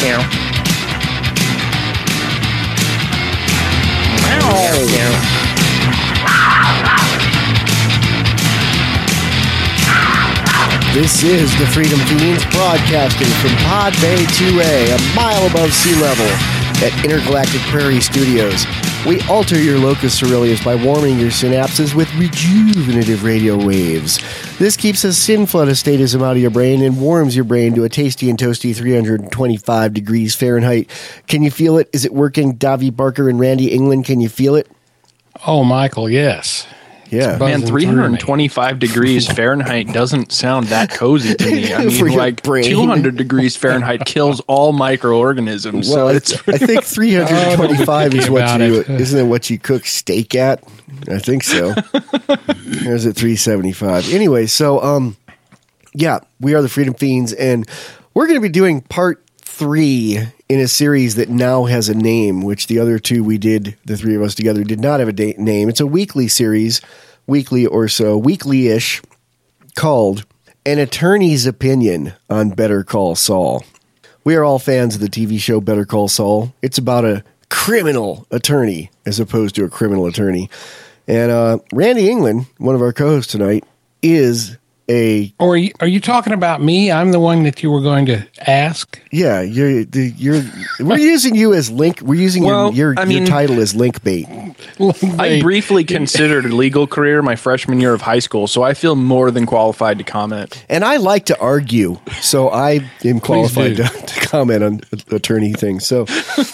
This is the Freedom Fiends broadcasting from Pod Bay 2A, a mile above sea level at Intergalactic Prairie Studios. We alter your locus coeruleus by warming your synapses with rejuvenative radio waves. This keeps a sin flood of statism out of your brain and warms your brain to a tasty and toasty 325 degrees Fahrenheit. Can you feel it? Is it working? Davy Barker and Randy England, can you feel it? Oh, Michael, yes. Yeah. Man, 325 degrees Fahrenheit doesn't sound that cozy to me. I mean, like 200 degrees Fahrenheit kills all microorganisms. Well, so I think 325 is what isn't it what you cook steak at? I think so. There's at 375. Anyway, so yeah, we are the Freedom Fiends, and we're going to be doing part 3 in a series that now has a name, which the other two we did, the three of us together, did not have a name. It's a weekly series, weekly or so, weekly-ish, called An Attorney's Opinion on Better Call Saul. We are all fans of the TV show Better Call Saul. It's about a criminal attorney as opposed to a criminal attorney. And Randy England, one of our co-hosts tonight, is a... Or are you talking about me? I'm the one that you were going to ask? Yeah, we're using you as link. We're using your title as link bait. I briefly considered a legal career my freshman year of high school, so I feel more than qualified to comment. And I like to argue, so I am qualified to comment on attorney things. So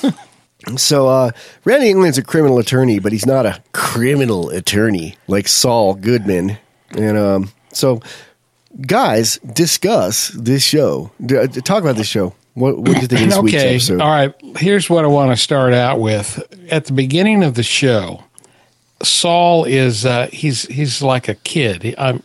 Randy England's a criminal attorney, but he's not a criminal attorney like Saul Goodman. And so, guys, discuss this show. Talk about this show. What do you think of this week's episode? All right. Here's what I want to start out with. At the beginning of the show, Saul is he's like a kid. I'm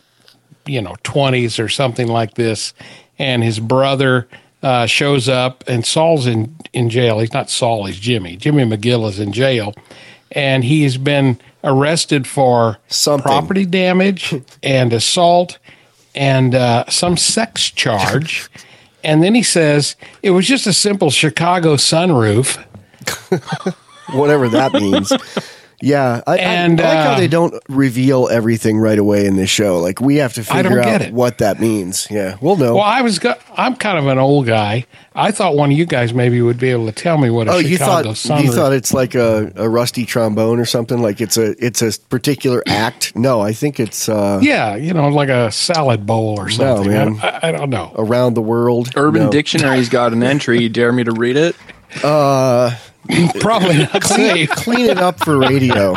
20s or something like this, and his brother shows up, and Saul's in jail. He's not Saul. He's Jimmy. Jimmy McGill is in jail, and he's been arrested for property damage and assault and some sex charge. And then he says, it was just a simple Chicago sunroof. Whatever that means. Yeah. I like how they don't reveal everything right away in this show. Like, we have to figure out what that means. Yeah, we'll know. Well, I'm kind of an old guy. I thought one of you guys maybe would be able to tell me what a Chicago sunroof. You thought it's like a rusty trombone or something? Like it's a particular act? No, I think it's... like a salad bowl or something. No, man. I don't know. Around the world. Urban Dictionary's got an entry. You dare me to read it? Probably not safe. Clean it up for radio.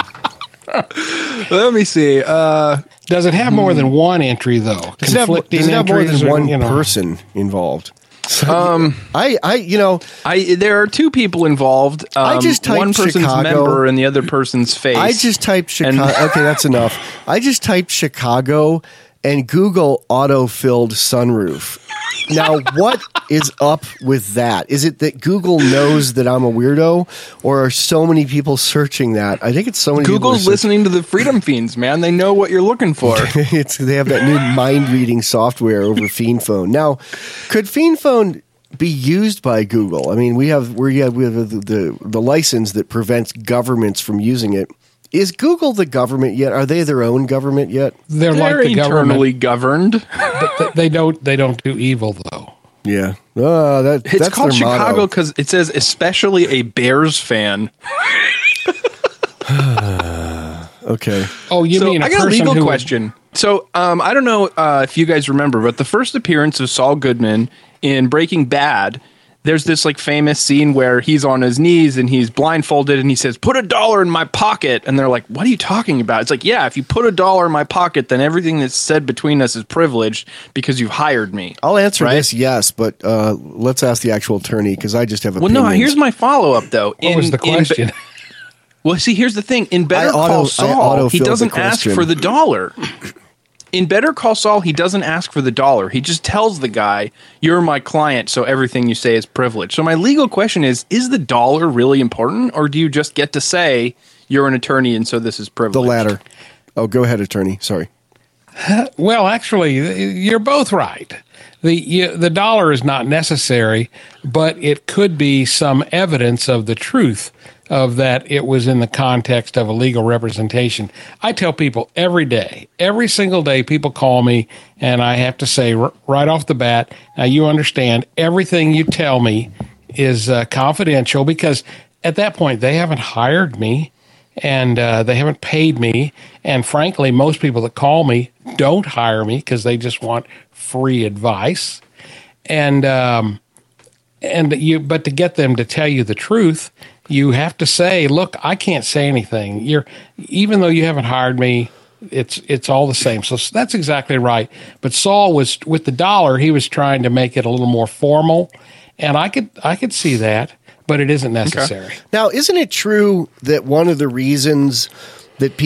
Let me see. Does it have more than one entry, though? Does it have more than one person involved? So, there are two people involved. I just typed one person's Chicago, member and the other person's face. I just typed Chicago. Okay, that's enough. I just typed Chicago and Google auto-filled sunroof. Now, what is up with that? Is it that Google knows that I'm a weirdo, or are so many people searching that? I think it's so many Google's listening to the Freedom Fiends, man. They know what you're looking for. They have that new mind-reading software over FiendPhone. Now, could FiendPhone be used by Google? I mean, we have the license that prevents governments from using it. Is Google the government yet? Are they their own government yet? They're like the internally governed. They don't do evil though. Yeah, it's called Chicago because it says especially a Bears fan. Okay. Oh, you mean I got a legal question. So I don't know if you guys remember, but the first appearance of Saul Goodman in Breaking Bad, there's this like famous scene where he's on his knees and he's blindfolded and he says, "Put $1 in my pocket." And they're like, "What are you talking about?" It's like, yeah, if you put $1 in my pocket, then everything that's said between us is privileged because you've hired me. I'll answer this, yes, but let's ask the actual attorney because I just have opinions. Well, no, here's my follow-up, though. What was the question? Well, see, here's the thing. In Better Call Saul, he doesn't ask for the dollar. In Better Call Saul, he doesn't ask for the dollar. He just tells the guy, "You're my client, so everything you say is privileged." So my legal question is the dollar really important, or do you just get to say you're an attorney and so this is privileged? The latter. Oh, go ahead, attorney. Sorry. Well, actually, you're both right. The dollar is not necessary, but it could be some evidence of the truth of that it was in the context of a legal representation. I tell people every day, every single day, people call me, and I have to say right off the bat, now you understand, everything you tell me is confidential, because at that point, they haven't hired me, and they haven't paid me. And frankly, most people that call me don't hire me because they just want free advice. But to get them to tell you the truth, you have to say, look, I can't say anything. Even though you haven't hired me, it's all the same. So that's exactly right. But Saul was, with the dollar, he was trying to make it a little more formal, and I could see that, but it isn't necessary. Okay. Now, isn't it true that one of the reasons that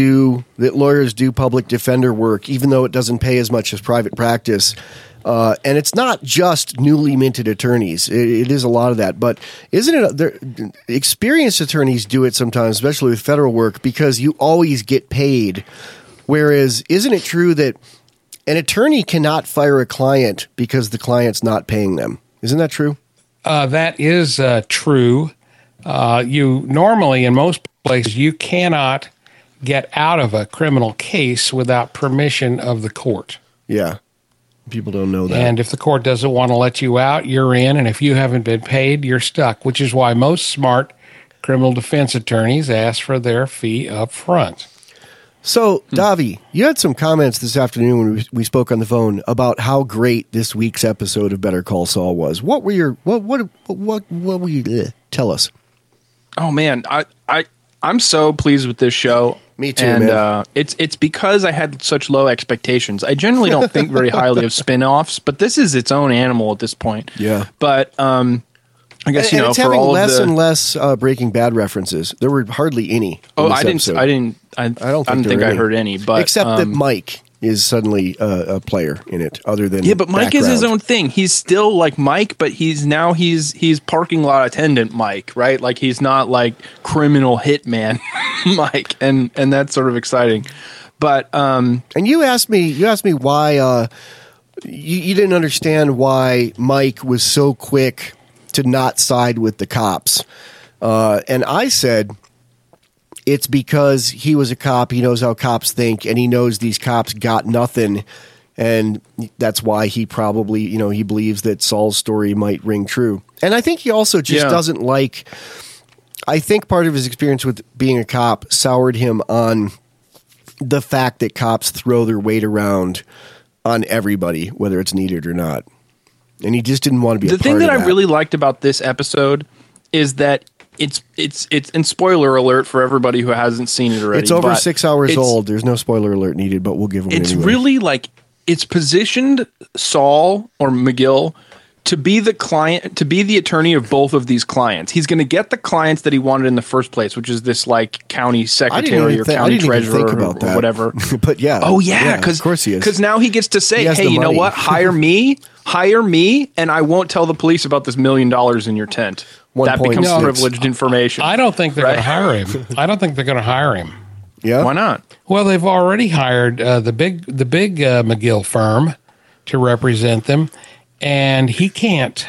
lawyers do public defender work, even though it doesn't pay as much as private practice, and it's not just newly minted attorneys. It is a lot of that. But isn't it experienced attorneys do it sometimes, especially with federal work, because you always get paid. Whereas, isn't it true that an attorney cannot fire a client because the client's not paying them? Isn't that true? That is true. You normally, in most places, you cannot get out of a criminal case without permission of the court. Yeah. People don't know that. And if the court doesn't want to let you out, you're in. And if you haven't been paid, you're stuck, which is why most smart criminal defense attorneys ask for their fee up front. So, Davi, you had some comments this afternoon when we spoke on the phone about how great this week's episode of Better Call Saul was. What were your what were you tell us? Oh man, I'm so pleased with this show. Me too, and, man. It's because I had such low expectations. I generally don't think very highly of spin-offs, but this is its own animal at this point. Yeah. But I guess and it's for having all less of the, and less Breaking Bad references. There were hardly any. I didn't think I heard any. But except that Mike is suddenly a player in it, other than but Mike is his own thing. He's still like Mike, but he's parking lot attendant Mike, right? Like he's not like criminal hitman Mike, and that's sort of exciting. But and you asked me why you didn't understand why Mike was so quick to not side with the cops, and I said, it's because he was a cop. He knows how cops think, and he knows these cops got nothing, and that's why he probably, he believes that Saul's story might ring true. And I think he also just doesn't like. I think part of his experience with being a cop soured him on the fact that cops throw their weight around on everybody, whether it's needed or not. And he just didn't want to be a part of that. The thing that I really liked about this episode is that it's and spoiler alert for everybody who hasn't seen it already. It's over 6 hours old. There's no spoiler alert needed, but we'll give them. It's anyway. Really like it's positioned Saul or McGill to be the client, to be the attorney of both of these clients. He's going to get the clients that he wanted in the first place, which is this like county secretary or county treasurer or whatever. But yeah. Oh yeah, because of course he is. Because now he gets to say, hey, you know what? Hire me, and I won't tell the police about this $1 million in your tent. That becomes privileged information. I don't think they're going to hire him. I don't think they're going to hire him. Yeah. Why not? Well, they've already hired the big McGill firm to represent them, and he can't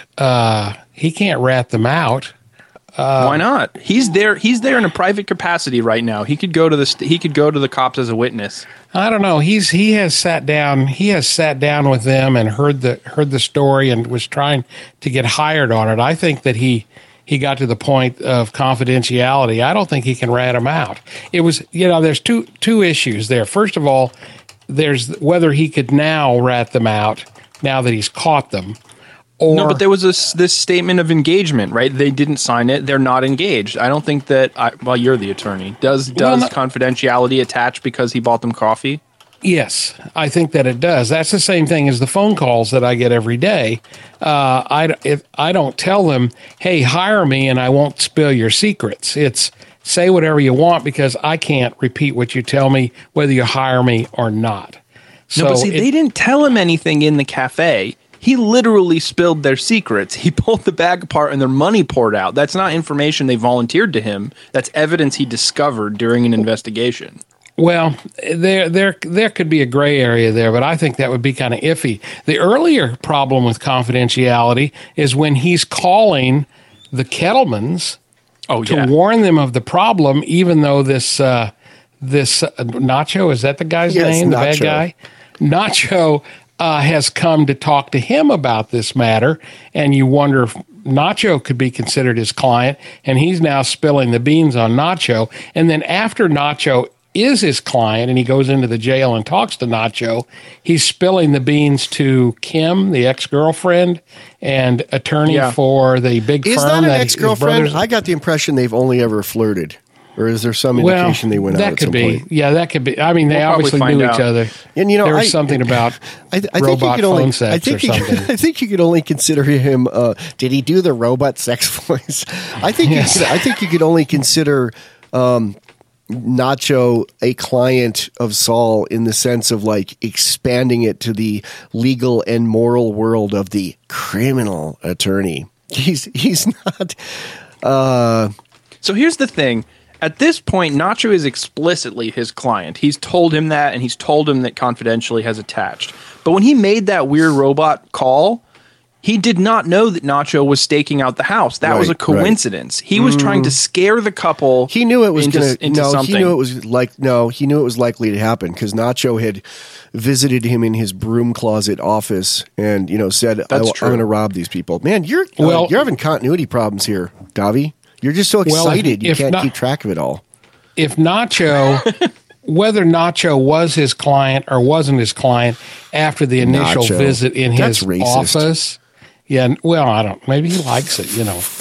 rat them out. Why not? He's there in a private capacity right now. He could go to the cops as a witness. I don't know. He has sat down with them and heard the story and was trying to get hired on it. I think that he got to the point of confidentiality. I don't think he can rat them out. It was, there's two issues there. First of all, there's whether he could now rat them out now that he's caught them. No, but there was this statement of engagement, right? They didn't sign it. They're not engaged. I don't think that. You're the attorney. Does confidentiality attach because he bought them coffee? Yes, I think that it does. That's the same thing as the phone calls that I get every day. I don't tell them, "Hey, hire me, and I won't spill your secrets." It's say whatever you want because I can't repeat what you tell me, whether you hire me or not. No, but see, they didn't tell him anything in the cafe. He literally spilled their secrets. He pulled the bag apart and their money poured out. That's not information they volunteered to him. That's evidence he discovered during an investigation. Well, there could be a gray area there, but I think that would be kind of iffy. The earlier problem with confidentiality is when he's calling the Kettlemans to warn them of the problem, even though this Nacho, is that the guy's name, the bad guy? Nacho has come to talk to him about this matter, and you wonder if Nacho could be considered his client, and he's now spilling the beans on Nacho. And then after Nacho is his client and he goes into the jail and talks to Nacho, he's spilling the beans to Kim, the ex-girlfriend and attorney for the big firm. Is that an ex-girlfriend? I got the impression they've only ever flirted. Or is there some indication they went out at some point? Yeah, that could be. I mean, they obviously knew each other. And there was something about robot phone sex or something. I think you could only consider him. Did he do the robot sex voice? I think you could only consider Nacho a client of Saul in the sense of like expanding it to the legal and moral world of the criminal attorney. He's not. So here's the thing. At this point, Nacho is explicitly his client. He's told him that, and he's told him that confidentially has attached. But when he made that weird robot call, he did not know that Nacho was staking out the house. That was a coincidence. Right. He was trying to scare the couple. He knew it was into something. He knew it was likely to happen because Nacho had visited him in his broom closet office and said, "I'm going to rob these people." Man, you're having continuity problems here, Davi. You're just so excited you can't keep track of it all. If Nacho, whether Nacho was his client or wasn't his client after the initial visit in his office, I don't. Maybe he likes it,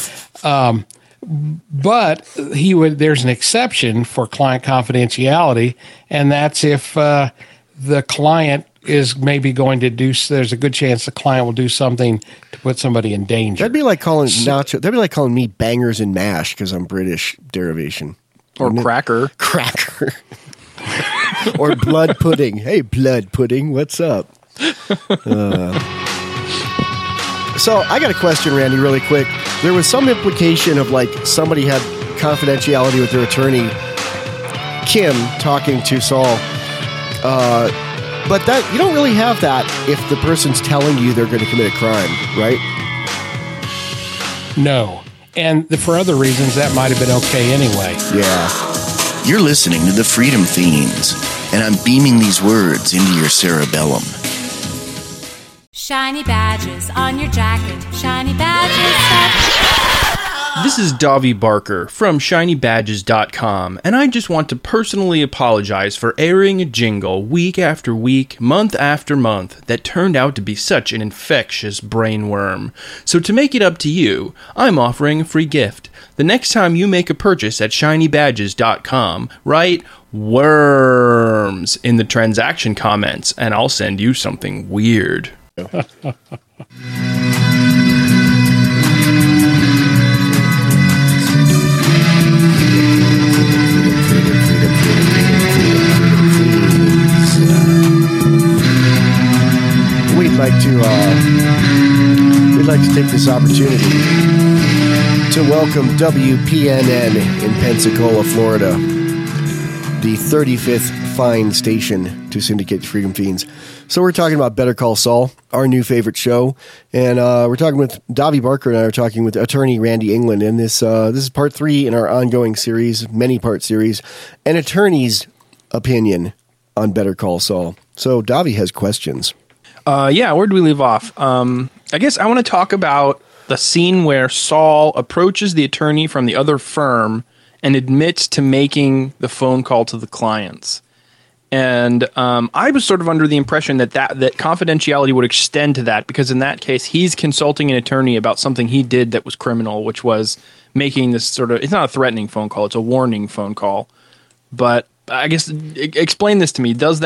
but there's an exception for client confidentiality, and that's if the client is maybe going to do. There's a good chance the client will do something to put somebody in danger. That'd be like calling Nacho. That'd be like calling me bangers and mash because I'm British derivation, or cracker, or blood pudding. Hey, blood pudding, what's up? So I got a question, Randy, really quick. There was some implication of like somebody had confidentiality with their attorney, Kim, talking to Saul. But that you don't really have that if the person's telling you they're going to commit a crime, right? No. And for other reasons, that might have been okay anyway. Yeah. You're listening to the Freedom Fiends, and I'm beaming these words into your cerebellum. Shiny badges on your jacket. Shiny badges. This is Davi Barker from ShinyBadges.com, and I just want to personally apologize for airing a jingle week after week, month after month, that turned out to be such an infectious brainworm. So to make it up to you, I'm offering a free gift. The next time you make a purchase at ShinyBadges.com, write worms in the transaction comments, and I'll send you something weird. We'd like to take this opportunity to welcome WPNN in Pensacola, Florida, the 35th fine station to syndicate Freedom Fiends. So we're talking about Better Call Saul, our new favorite show, and we're talking with Davi Barker, and I are talking with attorney Randy England, and this is part 3 in our ongoing series, many-part series, an attorney's opinion on Better Call Saul. So Davi has questions. Where do we leave off? I guess I want to talk about the scene where Saul approaches the attorney from the other firm and admits to making the phone call to the clients. And I was sort of under the impression that confidentiality would extend to that, because in that case, he's consulting an attorney about something he did that was criminal, which was making this sort of, it's not a threatening phone call, it's a warning phone call. But I guess, explain this to me. Does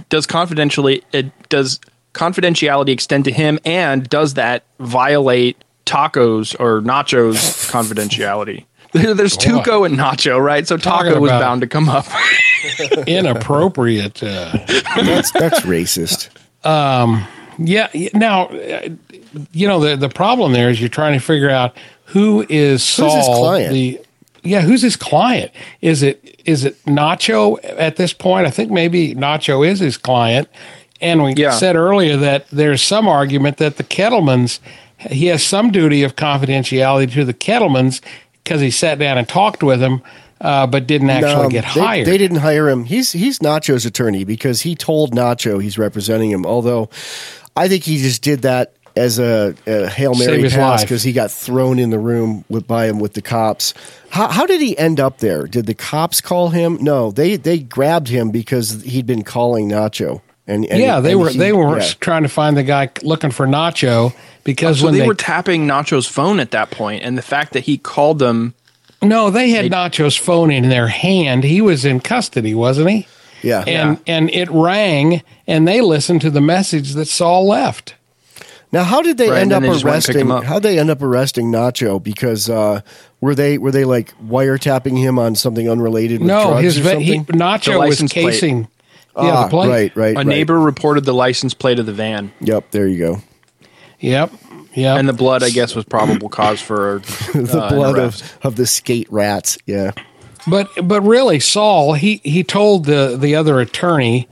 confidentiality extend to him, and does that violate Taco's or Nacho's confidentiality? There's Tuco and Nacho, right? So Taco was bound to come up. Inappropriate. That's racist. Yeah. Now, the problem there is you're trying to figure out who is Saul. Who's his client? who's his client? Is it Nacho at this point? I think maybe Nacho is his client. And we said earlier that there's some argument that the Kettlemans, he has some duty of confidentiality to the Kettlemans because he sat down and talked with him, but didn't actually get hired. They didn't hire him. He's Nacho's attorney because he told Nacho he's representing him, although I think he just did that as a Hail Mary pass because he got thrown in the room by him with the cops. How did he end up there? Did the cops call him? No, they grabbed him because he'd been calling Nacho. They were trying to find the guy looking for Nacho because they were tapping Nacho's phone at that point, and the fact that he called them. No, they had Nacho's phone in their hand. He was in custody, wasn't he? Yeah. And it rang, and they listened to the message that Saul left. Now, how did they end up arresting? How did they end up arresting Nacho? Because were they like wiretapping him on something unrelated with drugs or something? Nacho was casing the plate. Right. A neighbor reported the license plate of the van. Yep, there you go. Yep. And the blood, I guess, was probable cause for the blood of the skate rats. Yeah. But really, Saul, he told the other attorney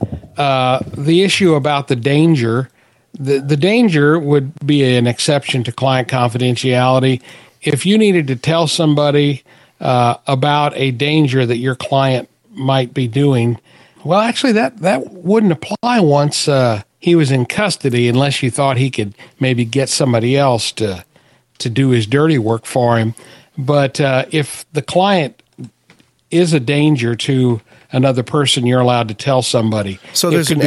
the issue about the danger. The danger would be an exception to client confidentiality. If you needed to tell somebody about a danger that your client might be doing, well, actually, that wouldn't apply once he was in custody, unless you thought he could maybe get somebody else to do his dirty work for him. But if the client is a danger to another person, you're allowed to tell somebody. So there's an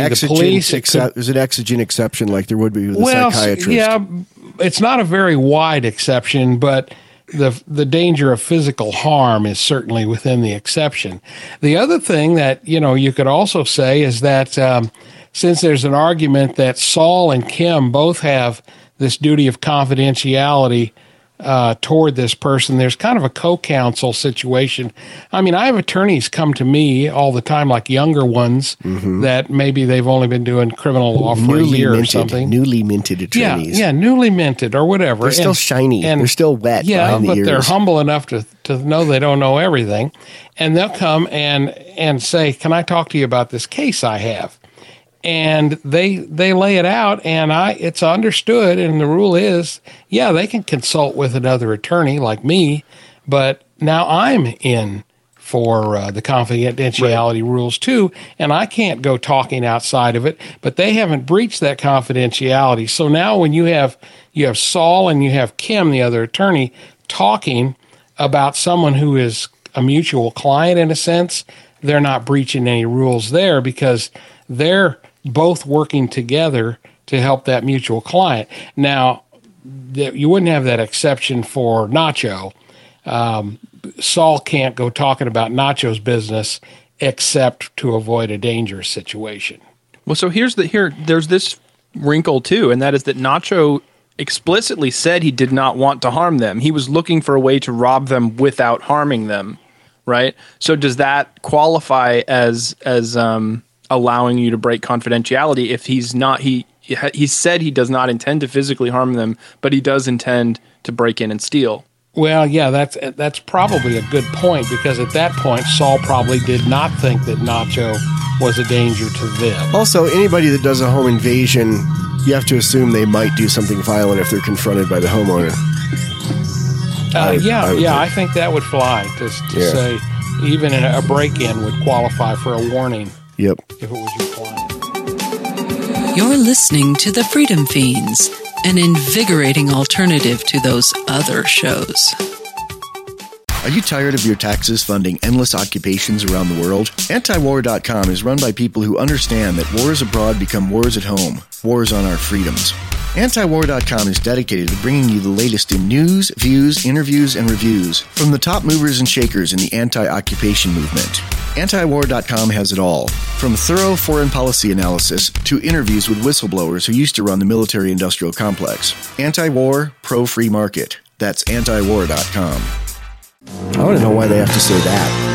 exigent exception like there would be with a psychiatrist. Yeah, it's not a very wide exception, but the danger of physical harm is certainly within the exception. The other thing that, you could also say is that since there's an argument that Saul and Kim both have this duty of confidentiality toward this person, there's kind of a co-counsel situation. I mean, I have attorneys come to me all the time, like younger ones that maybe they've only been doing criminal law for a year or something. Newly minted attorneys. Yeah, newly minted or whatever. They're still shiny. And they're still wet behind the ears. But they're humble enough to know they don't know everything. And they'll come and say, can I talk to you about this case I have? And they lay it out, and it's understood, and the rule is, they can consult with another attorney like me, but now I'm in for the confidentiality rules too, and I can't go talking outside of it, but they haven't breached that confidentiality. So now when you have Saul and you have Kim, the other attorney, talking about someone who is a mutual client in a sense, they're not breaching any rules there because they're both working together to help that mutual client. Now, you wouldn't have that exception for Nacho. Saul can't go talking about Nacho's business except to avoid a dangerous situation. Well, so there's this wrinkle too, and that is that Nacho explicitly said he did not want to harm them. He was looking for a way to rob them without harming them, right? So does that qualify as allowing you to break confidentiality if he's not he said he does not intend to physically harm them, but he does intend to break in and steal? Well, yeah, that's probably a good point, because at that point Saul probably did not think that Nacho was a danger to them. Also, anybody that does a home invasion, you have to assume they might do something violent if they're confronted by the homeowner. I think that would fly to say even a break-in would qualify for a warning. Yep. If it was your client. You're listening to The Freedom Fiends, an invigorating alternative to those other shows. Are you tired of your taxes funding endless occupations around the world? Antiwar.com is run by people who understand that wars abroad become wars at home, wars on our freedoms. Antiwar.com is dedicated to bringing you the latest in news, views, interviews, and reviews from the top movers and shakers in the anti-occupation movement. Antiwar.com has it all, from thorough foreign policy analysis to interviews with whistleblowers who used to run the military-industrial complex. Anti-war, pro-free market. That's Antiwar.com. I want to know why they have to say that.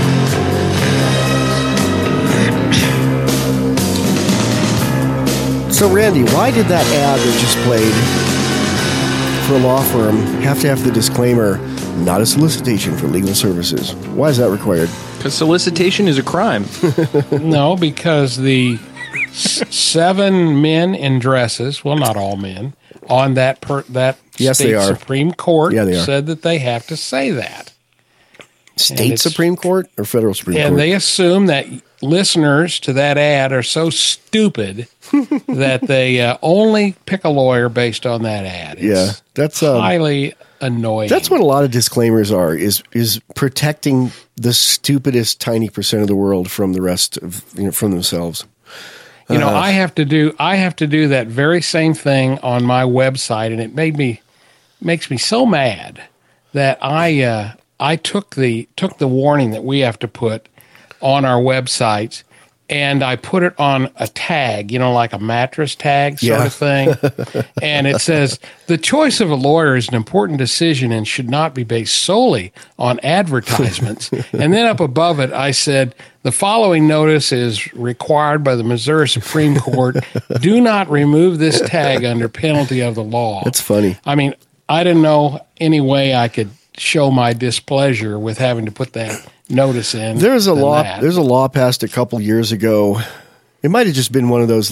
So, Randy, why did that ad that just played for a law firm have to have the disclaimer, not a solicitation for legal services. Why is that required? Because solicitation is a crime. No, because the 7 men in dresses, well, not all men, on that Yes, state they are. Supreme Court Yeah, they are. said that they have to say that. State Supreme Court or federal Supreme Court? And they assume that listeners to that ad are so stupid that they only pick a lawyer based on that ad. It's that's highly annoying. That's what a lot of disclaimers are, is protecting the stupidest tiny percent of the world from the rest of, from themselves. I have to do that very same thing on my website, and it makes me so mad that I took the warning that we have to put on our websites, and I put it on a tag, like a mattress tag sort of thing. And it says, the choice of a lawyer is an important decision and should not be based solely on advertisements. And then up above it, I said, the following notice is required by the Missouri Supreme Court. Do not remove this tag under penalty of the law. That's funny. I mean, I didn't know any way I could show my displeasure with having to put that notice in. There's a law passed a couple years ago. It might have just been one of those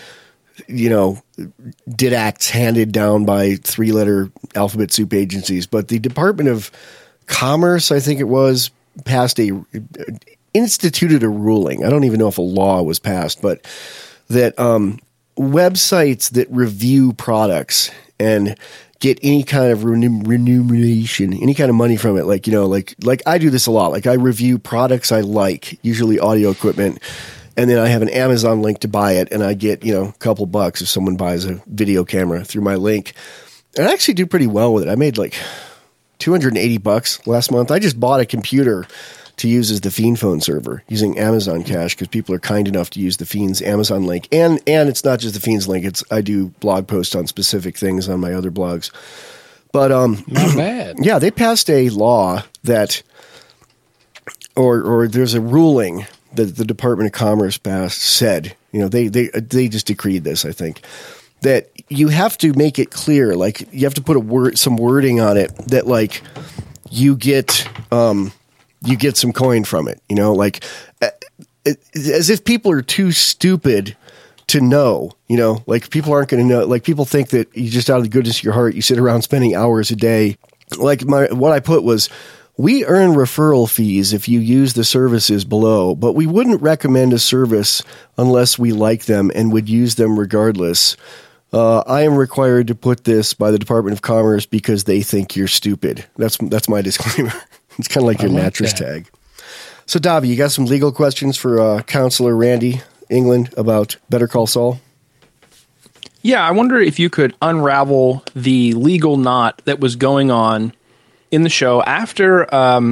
didacts handed down by 3-letter alphabet soup agencies. But the Department of Commerce, I think it was, instituted a ruling. I don't even know if a law was passed, but that websites that review products and get any kind of remuneration, any kind of money from it. Like I do this a lot. Like I review products I like, usually audio equipment, and then I have an Amazon link to buy it, and I get, a couple bucks if someone buys a video camera through my link. And I actually do pretty well with it. I made like $280 last month. I just bought a computer to use as the Fiend phone server using Amazon Cash, because people are kind enough to use the Fiend's Amazon link. And it's not just the Fiend's link. I do blog posts on specific things on my other blogs. But not bad. Yeah, they passed a law that, or there's a ruling that the Department of Commerce said, they just decreed this, I think, that you have to make it clear, like you have to put some wording on it that like you get some coin from it, as if people are too stupid to know, like people aren't going to know. Like people think that you just out of the goodness of your heart, you sit around spending hours a day. Like what I put was, we earn referral fees if you use the services below, but we wouldn't recommend a service unless we like them and would use them regardless. I am required to put this by the Department of Commerce because they think you're stupid. That's my disclaimer. It's kind of like your mattress tag. So, Davi, you got some legal questions for Counselor Randy England about Better Call Saul? Yeah, I wonder if you could unravel the legal knot that was going on in the show after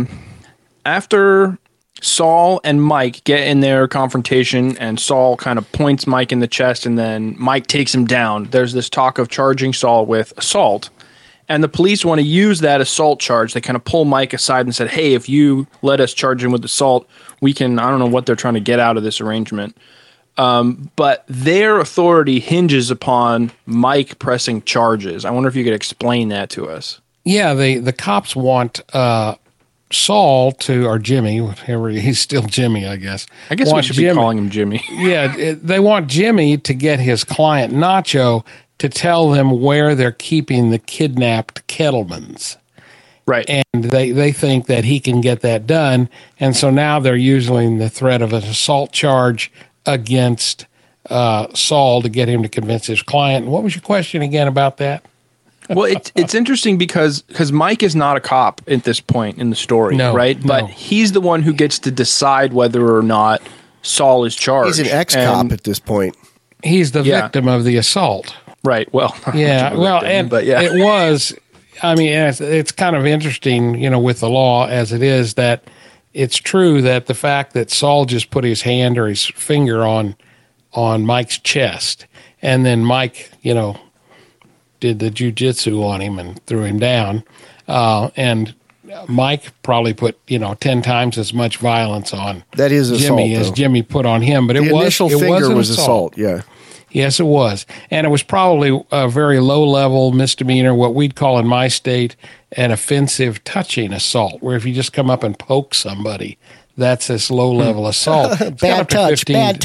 Saul and Mike get in their confrontation, and Saul kind of points Mike in the chest, and then Mike takes him down. There's this talk of charging Saul with assault. And the police want to use that assault charge. They kind of pull Mike aside and said, hey, if you let us charge him with assault, we can, I don't know what they're trying to get out of this arrangement. But their authority hinges upon Mike pressing charges. I wonder if you could explain that to us. Yeah, the cops want Saul to, or Jimmy, whatever, he's still Jimmy, I guess. I guess we should be calling him Jimmy. Yeah, they want Jimmy to get his client, Nacho, to tell them where they're keeping the kidnapped Kettlemans. Right. And they think that he can get that done. And so now they're using the threat of an assault charge against Saul to get him to convince his client. What was your question again about that? Well, it's interesting because Mike is not a cop at this point in the story, right? But he's the one who gets to decide whether or not Saul is charged. He's an ex-cop at this point. He's the victim of the assault. Right. Well, yeah. Well, it was. I mean, it's kind of interesting, with the law as it is, that it's true that the fact that Saul just put his hand or his finger on Mike's chest, and then Mike, did the jujitsu on him and threw him down, and Mike probably put 10 times as much violence on that is Jimmy assault, as Jimmy put on him. But the initial finger was assault. Yeah. Yes, it was. And it was probably a very low-level misdemeanor, what we'd call in my state an offensive touching assault, where if you just come up and poke somebody, that's this low-level assault. Bad touch.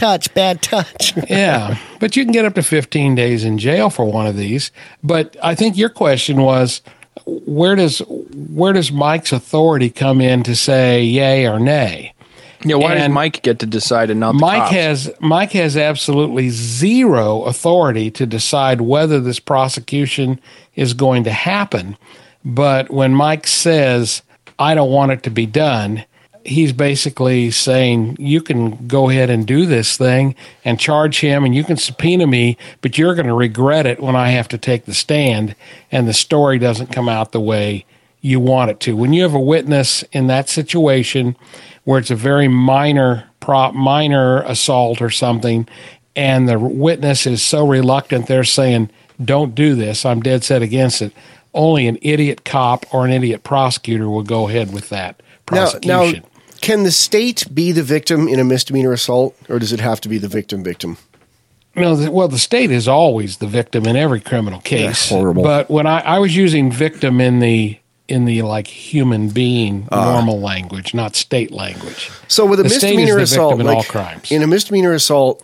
Yeah, but you can get up to 15 days in jail for one of these. But I think your question was, where does Mike's authority come in to say yay or nay? Yeah, why does Mike get to decide and not the cops? Mike has absolutely zero authority to decide whether this prosecution is going to happen. But when Mike says, I don't want it to be done, he's basically saying, you can go ahead and do this thing and charge him and you can subpoena me, but you're going to regret it when I have to take the stand and the story doesn't come out the way you want it to. When you have a witness in that situation where it's a very minor assault or something, and the witness is so reluctant, they're saying, don't do this, I'm dead set against it, only an idiot cop or an idiot prosecutor will go ahead with that prosecution. Now, can the state be the victim in a misdemeanor assault, or does it have to be the victim? No, the state is always the victim in every criminal case. That's horrible. But when I was using victim in the like human being normal language, not state language. So with a misdemeanor assault, in like, all crimes. In a misdemeanor assault,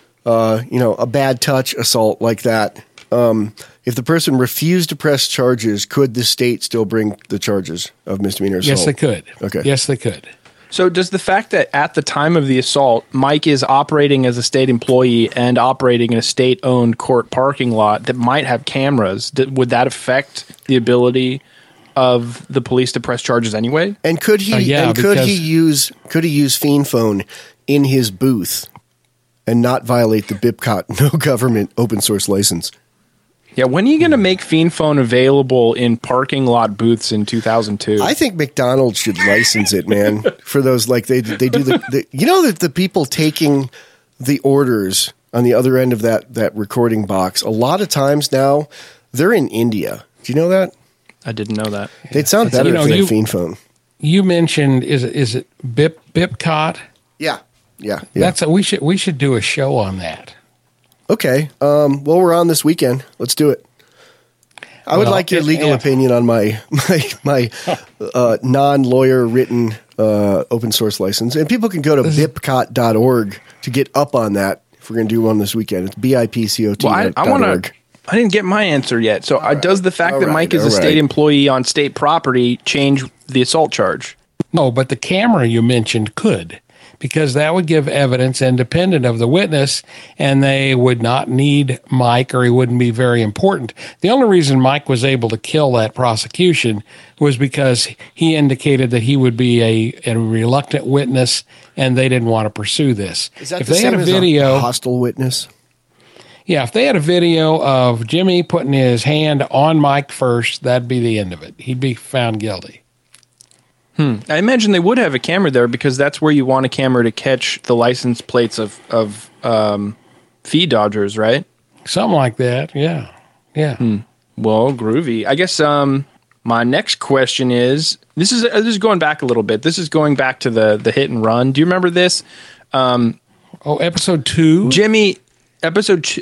a bad touch assault like that, if the person refused to press charges, could the state still bring the charges of misdemeanor assault? Yes, they could. Okay. Yes, they could. So does the fact that at the time of the assault, Mike is operating as a state employee and operating in a state-owned court parking lot that might have cameras, would that affect the ability of the police to press charges anyway? And could he use Fiend Phone in his booth and not violate the BIPCOT no government open source license? Yeah, when are you going to make Fiend Phone available in parking lot booths in 2002? I think McDonald's should license it, man. For those, like they do the people taking the orders on the other end of that recording box. A lot of times now they're in India. Do you know that? I didn't know that. They'd sound better if they had Fiend Phone. You mentioned is it BIPCOT? Yeah. We should do a show on that. Okay. Well, we're on this weekend. Let's do it. I would like your legal opinion on my non-lawyer written open source license. And people can go to bipcot.org to get up on that if we're going to do one this weekend. It's BIPCOT.org. I didn't get my answer yet. So does the fact that Mike is a state employee on state property change the assault charge? No, but the camera you mentioned could, because that would give evidence independent of the witness, and they would not need Mike, or he wouldn't be very important. The only reason Mike was able to kill that prosecution was because he indicated that he would be a reluctant witness, and they didn't want to pursue this. Is that if the same as a hostile witness? Yeah, if they had a video of Jimmy putting his hand on Mike first, that'd be the end of it. He'd be found guilty. I imagine they would have a camera there because that's where you want a camera to catch the license plates of fee dodgers, right? Something like that, yeah. Well, groovy. I guess my next question is, this is going back a little bit. This is going back to the hit and run. Do you remember this? Episode 2? Jimmy... Episode 2,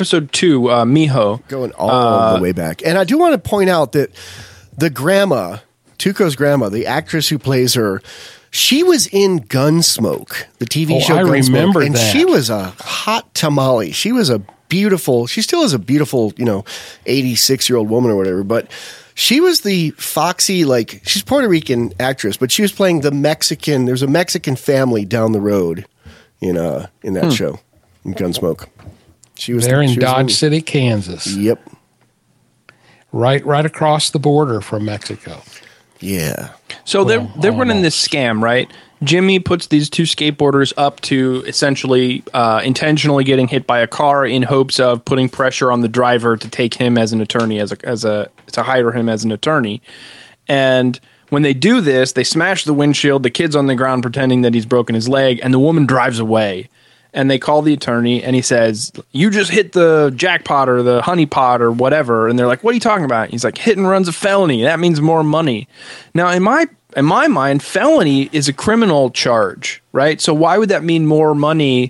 Miho. Going all the way back. And I do want to point out that the grandma, Tuco's grandma, the actress who plays her, she was in Gunsmoke, the TV show Gunsmoke. I remember that. And she was a hot tamale. She was she still is a beautiful, 86-year-old woman or whatever, but she was the foxy, she's Puerto Rican actress, but she was playing there's a Mexican family down the road in that show, in Gunsmoke. She was there in Dodge City, Kansas. Yep. Right across the border from Mexico. Yeah. So they're running this scam, right? Jimmy puts these two skateboarders up to essentially intentionally getting hit by a car in hopes of putting pressure on the driver to take him as an attorney, to hire him as an attorney. And when they do this, they smash the windshield. The kid's on the ground pretending that he's broken his leg, and the woman drives away. And they call the attorney, and he says, "You just hit the jackpot or the honeypot or whatever." And they're like, "What are you talking about?" He's like, "Hit and run's a felony. That means more money." Now, in my mind, felony is a criminal charge, right? So why would that mean more money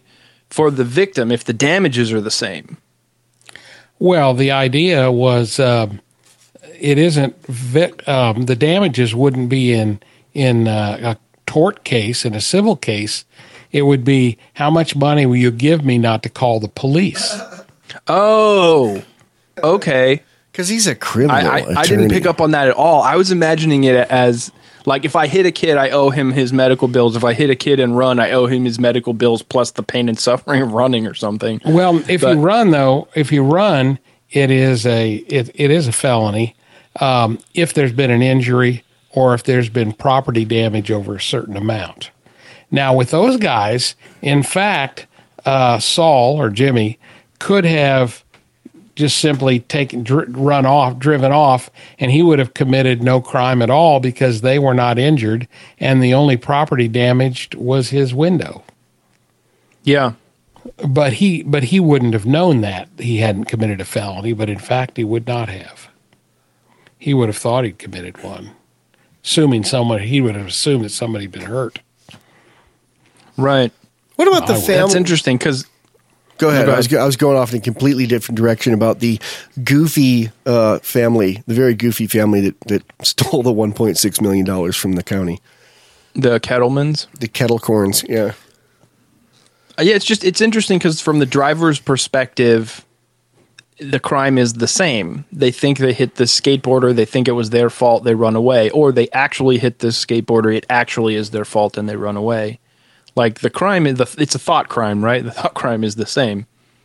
for the victim if the damages are the same? Well, the idea was it isn't the damages wouldn't be in a tort case, in a civil case. It would be, how much money will you give me not to call the police? Oh, okay. Because he's a criminal I didn't pick up on that at all. I was imagining it as, like, if I hit a kid, I owe him his medical bills. If I hit a kid and run, I owe him his medical bills plus the pain and suffering of running or something. Well, if you run, it is a felony if there's been an injury or if there's been property damage over a certain amount. Now, with those guys, in fact, Saul or Jimmy could have just simply driven off, and he would have committed no crime at all because they were not injured, and the only property damaged was his window. Yeah. But he wouldn't have known that he hadn't committed a felony, but in fact he would not have. He would have thought he'd committed one. He would have assumed that somebody had been hurt. Right. What about the family? That's interesting because... Go ahead. I was going off in a completely different direction about the goofy family, the very goofy family that stole the $1.6 million from the county. The Kettlemans? The Kettlecorns, yeah. Yeah, it's interesting because from the driver's perspective, the crime is the same. They think they hit the skateboarder, they think it was their fault, they run away. Or they actually hit the skateboarder, it actually is their fault, and they run away. Like, the crime it's a thought crime, right? The thought crime is the same.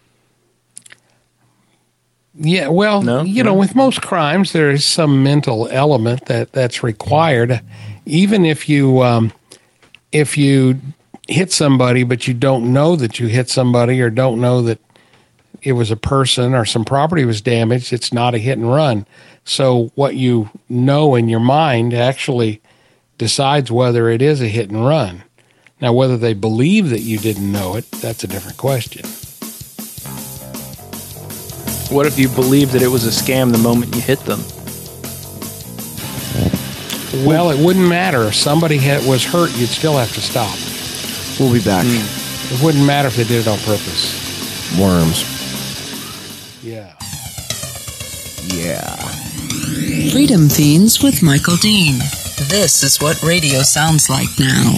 Yeah, well, know, with most crimes, there is some mental element that's required. Even if you hit somebody, but you don't know that you hit somebody or don't know that it was a person or some property was damaged, it's not a hit and run. So what you know in your mind actually decides whether it is a hit and run. Now, whether they believe that you didn't know it, that's a different question. What if you believe that it was a scam the moment you hit them? Well, it wouldn't matter. If somebody was hurt, you'd still have to stop. We'll be back. It wouldn't matter if they did it on purpose. Worms. Yeah. Yeah. Freedom Fiends with Michael Dean. This is what radio sounds like now.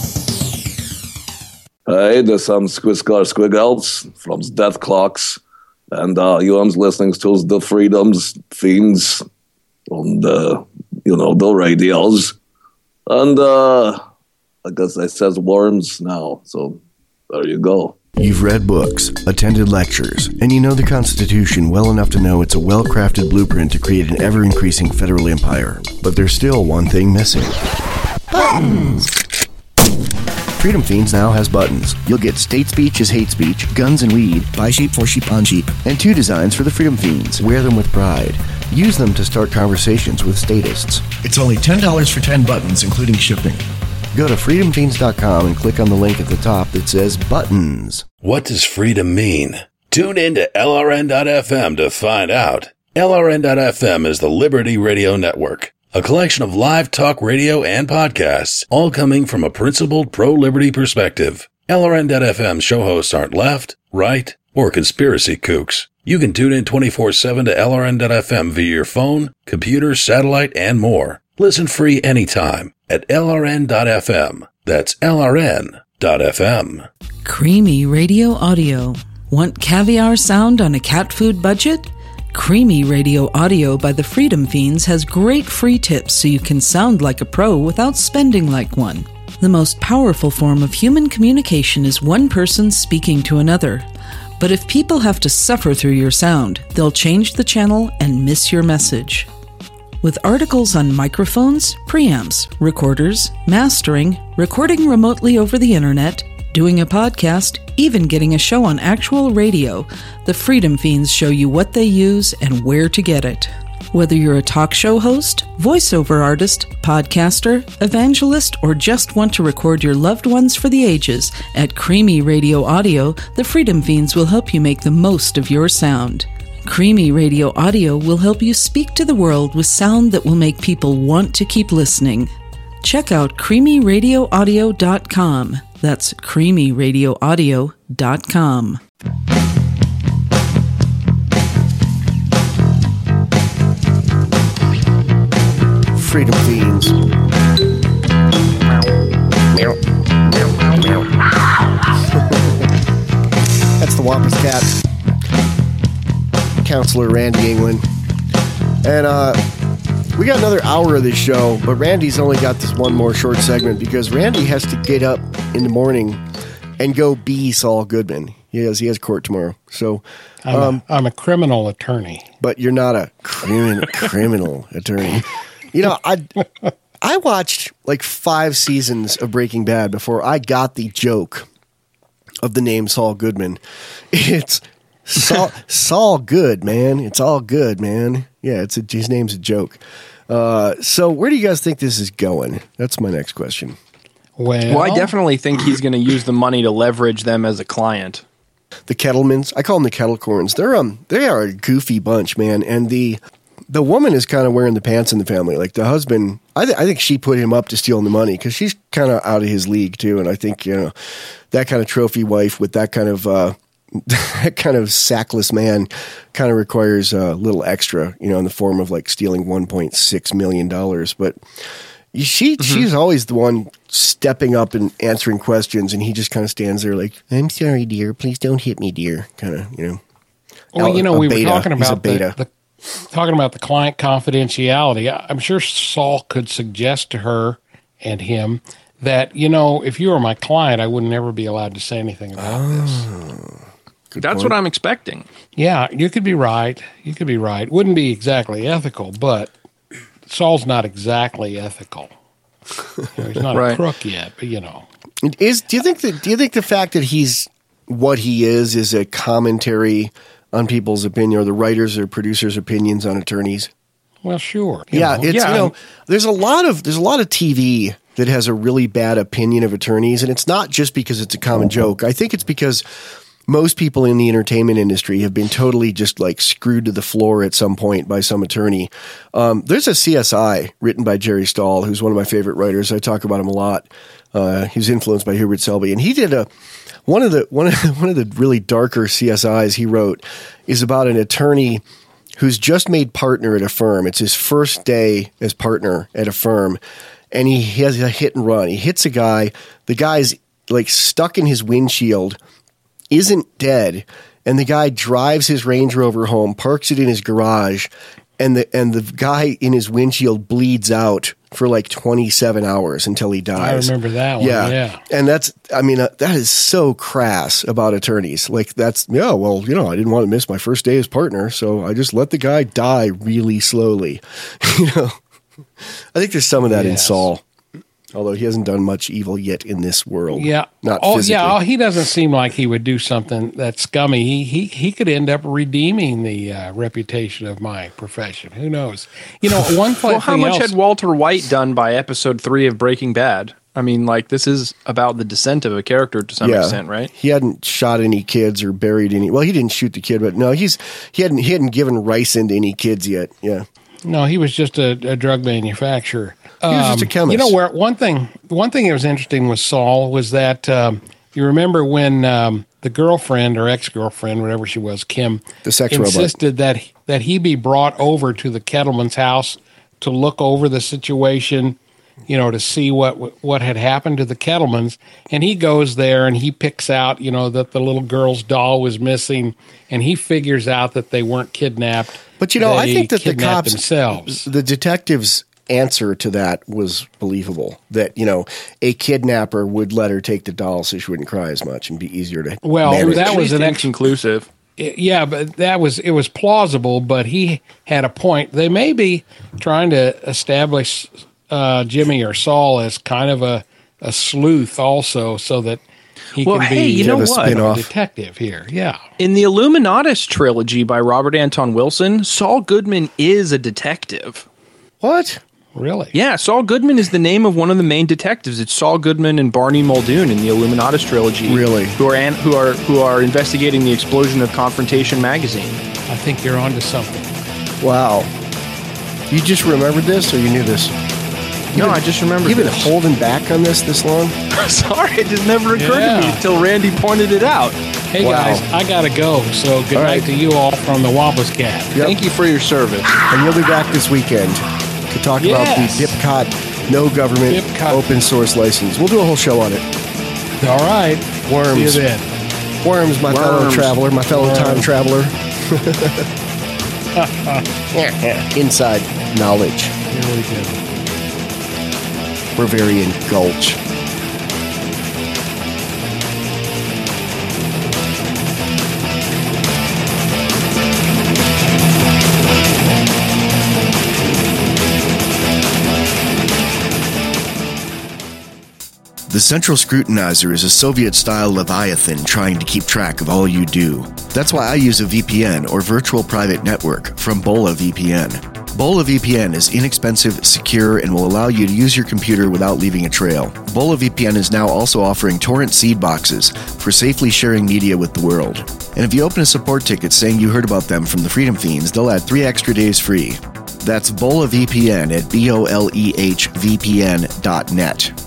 Hey, there's some Squiggles from Death Clocks, and you're listening to the Freedom Fiends on the, the radios. And I guess it says worms now, so there you go. You've read books, attended lectures, and you know the Constitution well enough to know it's a well-crafted blueprint to create an ever-increasing federal empire. But there's still one thing missing. Buttons! Freedom Fiends now has buttons. You'll get state speech is hate speech, guns and weed, buy sheep for sheep on sheep, and 2 designs for the Freedom Fiends. Wear them with pride. Use them to start conversations with statists. It's only $10 for 10 buttons, including shipping. Go to freedomfiends.com and click on the link at the top that says buttons. What does freedom mean? Tune in to LRN.FM to find out. LRN.FM is the Liberty Radio Network, a collection of live talk radio and podcasts, all coming from a principled pro-liberty perspective. LRN.FM show hosts aren't left, right, or conspiracy kooks. You can tune in 24/7 to LRN.FM via your phone, computer, satellite, and more. Listen free anytime at LRN.FM. That's LRN.FM. Creamy Radio Audio. Want caviar sound on a cat food budget? Creamy Radio Audio by the Freedom Fiends has great free tips so you can sound like a pro without spending like one. The most powerful form of human communication is one person speaking to another. But if people have to suffer through your sound, they'll change the channel and miss your message. With articles on microphones, preamps, recorders, mastering, recording remotely over the internet, doing a podcast, even getting a show on actual radio, the Freedom Fiends show you what they use and where to get it. Whether you're a talk show host, voiceover artist, podcaster, evangelist, or just want to record your loved ones for the ages, at Creamy Radio Audio, the Freedom Fiends will help you make the most of your sound. Creamy Radio Audio will help you speak to the world with sound that will make people want to keep listening. Check out creamyradioaudio.com. That's creamyradioaudio.com. freedomfeens.com. Freedom Fiends. That's the Wampus Cat. Counselor Randy England. And we got another hour of this show, but Randy's only got this one more short segment because Randy has to get up in the morning and go be Saul Goodman. He has court tomorrow. So I'm a criminal attorney. But you're not a criminal attorney. You know, I watched like 5 seasons of Breaking Bad before I got the joke of the name Saul Goodman. It's Saul Good, man. It's all good, man. Yeah, his name's a joke. So where do you guys think this is going? That's my next question. Well, I definitely think he's going to use the money to leverage them as a client. The Kettlemans, I call them the Kettlecorns. They are a goofy bunch, man. And the woman is kind of wearing the pants in the family. Like the husband, I think she put him up to stealing the money because she's kind of out of his league too. And I think that kind of trophy wife with that kind of sackless man kind of requires a little extra, in the form of like stealing $1.6 million. But she's always the one stepping up and answering questions, and he just kind of stands there like, "I'm sorry, dear. Please don't hit me, dear." Kind of, Well, we were talking about talking about the client confidentiality. I'm sure Saul could suggest to her and him that, if you were my client, I would never be allowed to say anything about this. That's what I'm expecting. Yeah, you could be right. Wouldn't be exactly ethical, but Saul's not exactly ethical. He's not a crook yet, but Do you think the fact that he's what he is a commentary on people's opinion, or the writers or producers' opinions on attorneys? Well, sure. There's a lot of TV that has a really bad opinion of attorneys, and it's not just because it's a common joke. I think it's because most people in the entertainment industry have been totally just like screwed to the floor at some point by some attorney. There's a CSI written by Jerry Stahl, who's one of my favorite writers. I talk about him a lot. He's influenced by Hubert Selby, and he did one of the really darker CSIs he wrote is about an attorney who's just made partner at a firm. It's his first day as partner at a firm, and he has a hit and run. He hits a guy. The guy's like stuck in his windshield, isn't dead, and the guy drives his Range Rover home, parks it in his garage, and the guy in his windshield bleeds out for like 27 hours until he dies. I remember that one. Yeah. And that is so crass about attorneys. Like I didn't want to miss my first day as partner, so I just let the guy die really slowly. I think there's some of that in Saul. Although he hasn't done much evil yet in this world. Yeah. Not physically. He doesn't seem like he would do something that's scummy. He could end up redeeming the reputation of my profession. Who knows? How much had Walter White done by episode 3 of Breaking Bad? I mean, this is about the descent of a character to some extent, right? He hadn't shot any kids or buried any. Well, he didn't shoot the kid, but no, he hadn't given ricin to any kids yet. Yeah. No, he was just a drug manufacturer. He was just a chemist. Where one thing that was interesting with Saul was that you remember when the girlfriend or ex-girlfriend, whatever she was, Kim, the sex insisted robot, that he be brought over to the Kettleman's house to look over the situation, to see what had happened to the Kettlemans. And he goes there and he picks out, that the little girl's doll was missing, and he figures out that they weren't kidnapped. But I think that the cops themselves, the detectives' answer to that was believable. That a kidnapper would let her take the doll so she wouldn't cry as much and be easier to manage. That was an inconclusive. Yeah, but it was plausible. But he had a point. They may be trying to establish Jimmy or Saul as kind of a sleuth, also, so that he can be a detective here. Yeah. In the Illuminatus trilogy by Robert Anton Wilson, Saul Goodman is a detective. What? Really? Yeah, Saul Goodman is the name of one of the main detectives. It's Saul Goodman and Barney Muldoon in the Illuminatus trilogy. Really? Who are investigating the explosion of Confrontation magazine. I think you're onto something. Wow. You just remembered this, or you knew this? No, I just remembered. You've been holding back on this long? Sorry, it just never occurred to me until Randy pointed it out. Hey, guys, I got to go. So good night to you all from the Wampus Cat. Thank you for your service. And you'll be back this weekend to talk about the Dipcot no government open source license. We'll do a whole show on it. All right. Worms. See you then. Worms, my fellow traveler, my fellow time traveler. Inside knowledge. Really good. We're very in gulch. The Central Scrutinizer is a Soviet-style Leviathan trying to keep track of all you do. That's why I use a VPN, or Virtual Private Network, from Bola VPN. Bola VPN is inexpensive, secure, and will allow you to use your computer without leaving a trail. Bola VPN is now also offering torrent seed boxes for safely sharing media with the world. And if you open a support ticket saying you heard about them from the Freedom Fiends, they'll add 3 extra days free. That's Bola VPN at bolehvpn.net.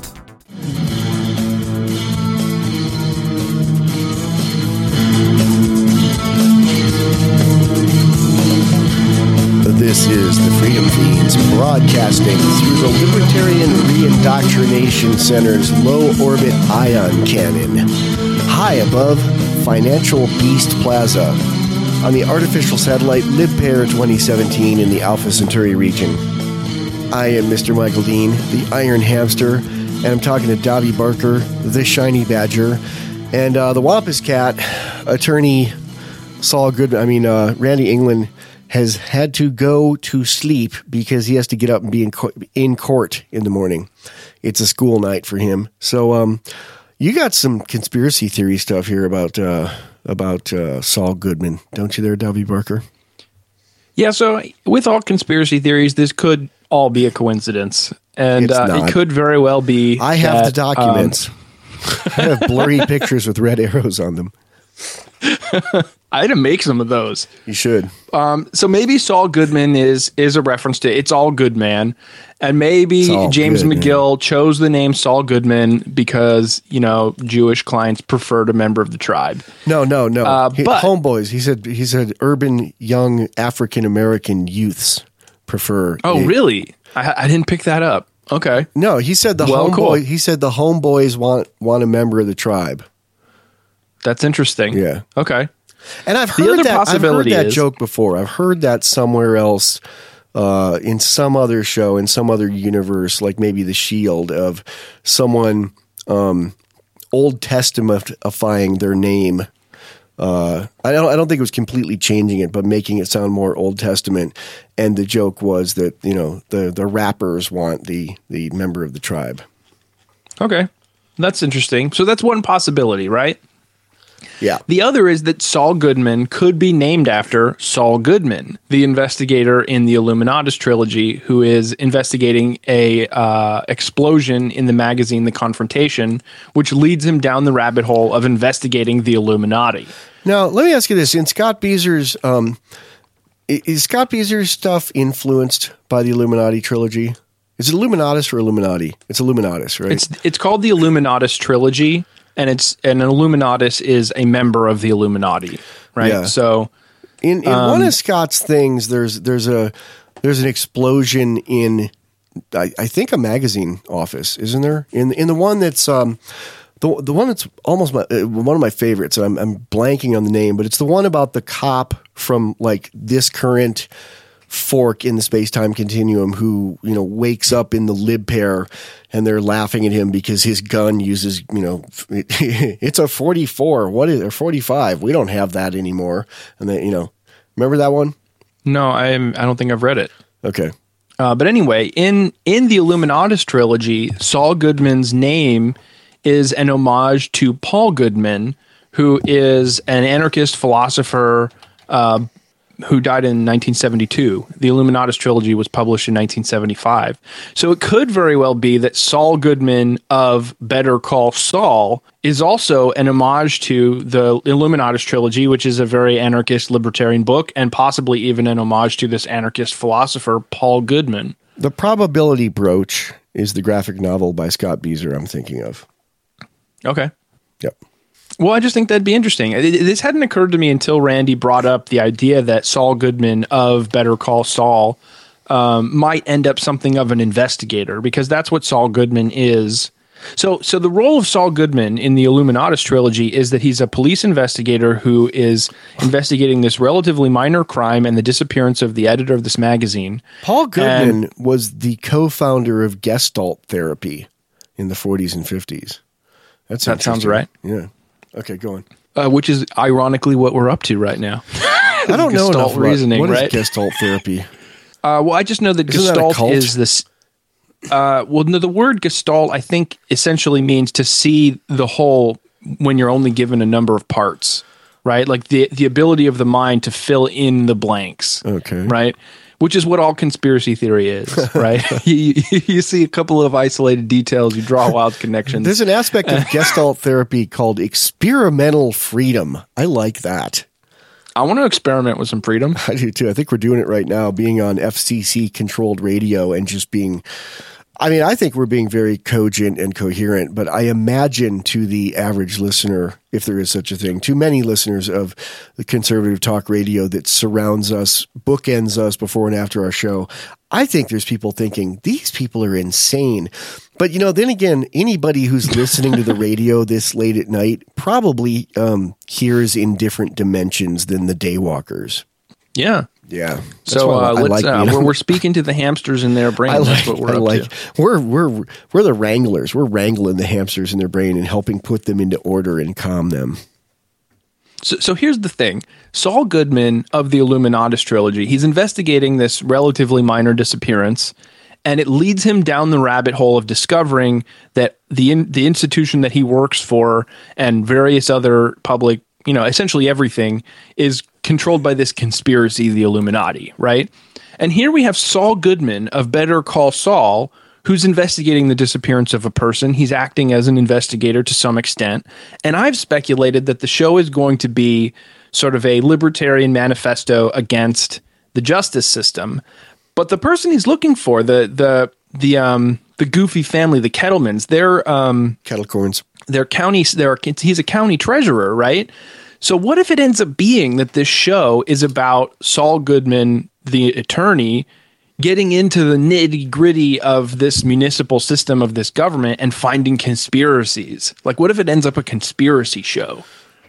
This is the Freedom Fiends broadcasting through the Libertarian Reindoctrination Center's low-orbit ion cannon, high above Financial Beast Plaza, on the artificial satellite LibPair 2017 in the Alpha Centauri region. I am Mr. Michael Dean, the Iron Hamster, and I'm talking to Davy Barker, the Shiny Badger, and the Wampus Cat, attorney Randy England has had to go to sleep because he has to get up and be in court in the morning. It's a school night for him. So you got some conspiracy theory stuff here about Saul Goodman, don't you there, Davy Barker? Yeah, so with all conspiracy theories, this could all be a coincidence. And it could very well be. I have the documents. I have blurry pictures with red arrows on them. I had to make some of those. You should. So maybe Saul Goodman is a reference to It's All Good Man. And maybe James McGill chose the name Saul Goodman because, Jewish clients preferred a member of the tribe. No. Homeboys. He said urban young African American youths prefer. Oh, really? I didn't pick that up. Okay. No, he said cool. He said the homeboys want a member of the tribe. That's interesting. Yeah. Okay. And I've heard that joke before. I've heard that somewhere else, in some other show, in some other universe, like maybe The Shield, of someone Old Testamentifying their name. I don't think it was completely changing it, but making it sound more Old Testament. And the joke was that the rappers want the member of the tribe. Okay, that's interesting. So that's one possibility, right? Yeah. The other is that Saul Goodman could be named after Saul Goodman, the investigator in the Illuminatus trilogy, who is investigating a explosion in the magazine The Confrontation, which leads him down the rabbit hole of investigating the Illuminati. Now, let me ask you this. In Scott Beezer's, is Scott Beezer's stuff influenced by the Illuminati trilogy? Is it Illuminatus or Illuminati? It's Illuminatus, right? It's called the Illuminatus trilogy. And an Illuminatus is a member of the Illuminati, right? Yeah. So, in one of Scott's things, there's an explosion in, I think, a magazine office, isn't there? In the one that's the one that's almost one of my favorites. And I'm blanking on the name, but it's the one about the cop from like this current fork in the space-time continuum who, wakes up in the LibPair and they're laughing at him because his gun uses, it's a 44. What is it? Or 45. We don't have that anymore. And then, remember that one? No, I don't think I've read it. Okay. But anyway, in the Illuminatus trilogy, Saul Goodman's name is an homage to Paul Goodman, who is an anarchist philosopher, who died in 1972. The Illuminatus trilogy was published in 1975. So it could very well be that Saul Goodman of Better Call Saul is also an homage to the Illuminatus trilogy, which is a very anarchist libertarian book, and possibly even an homage to this anarchist philosopher, Paul Goodman. The Probability Brooch is the graphic novel by Scott Beazer I'm thinking of. Okay. Yep. Well, I just think that'd be interesting. This hadn't occurred to me until Randy brought up the idea that Saul Goodman of Better Call Saul might end up something of an investigator, because that's what Saul Goodman is. So the role of Saul Goodman in the Illuminatus trilogy is that he's a police investigator who is investigating this relatively minor crime and the disappearance of the editor of this magazine. Paul Goodman was the co-founder of Gestalt therapy in the 40s and 50s. That sounds right. Yeah. Okay, go on. Which is ironically what we're up to right now. I don't know enough reasoning, what right? is Gestalt therapy? Well, I just know that Isn't Gestalt that a cult? is this. Well, no, the word Gestalt, I think, essentially means to see the whole when you're only given a number of parts, right? Like the ability of the mind to fill in the blanks. Okay. Right? Which is what all conspiracy theory is, right? you see a couple of isolated details, you draw wild connections. There's an aspect of Gestalt therapy called experimental freedom. I like that. I want to experiment with some freedom. I do too. I think we're doing it right now, being on FCC controlled radio and just being, I think we're being very cogent and coherent, but I imagine to the average listener, if there is such a thing, to many listeners of the conservative talk radio that surrounds us, bookends us before and after our show, I think there's people thinking, these people are insane. But, then again, anybody who's listening to the radio this late at night probably hears in different dimensions than the daywalkers. Yeah. Yeah. So we're speaking to the hamsters in their brain. That's what we're up to. We're the wranglers. We're wrangling the hamsters in their brain and helping put them into order and calm them. So here's the thing. Saul Goodman of the Illuminatus trilogy, he's investigating this relatively minor disappearance, and it leads him down the rabbit hole of discovering that the institution that he works for and various other public, essentially everything is controlled by this conspiracy, the Illuminati, right? And here we have Saul Goodman of Better Call Saul, who's investigating the disappearance of a person. He's acting as an investigator to some extent. And I've speculated that the show is going to be sort of a libertarian manifesto against the justice system. But the person he's looking for, the Goofy family, the Kettlemans, they're Kettlecorns. He's a county treasurer, right? So what if it ends up being that this show is about Saul Goodman, the attorney, getting into the nitty-gritty of this municipal system of this government and finding conspiracies? Like, what if it ends up a conspiracy show?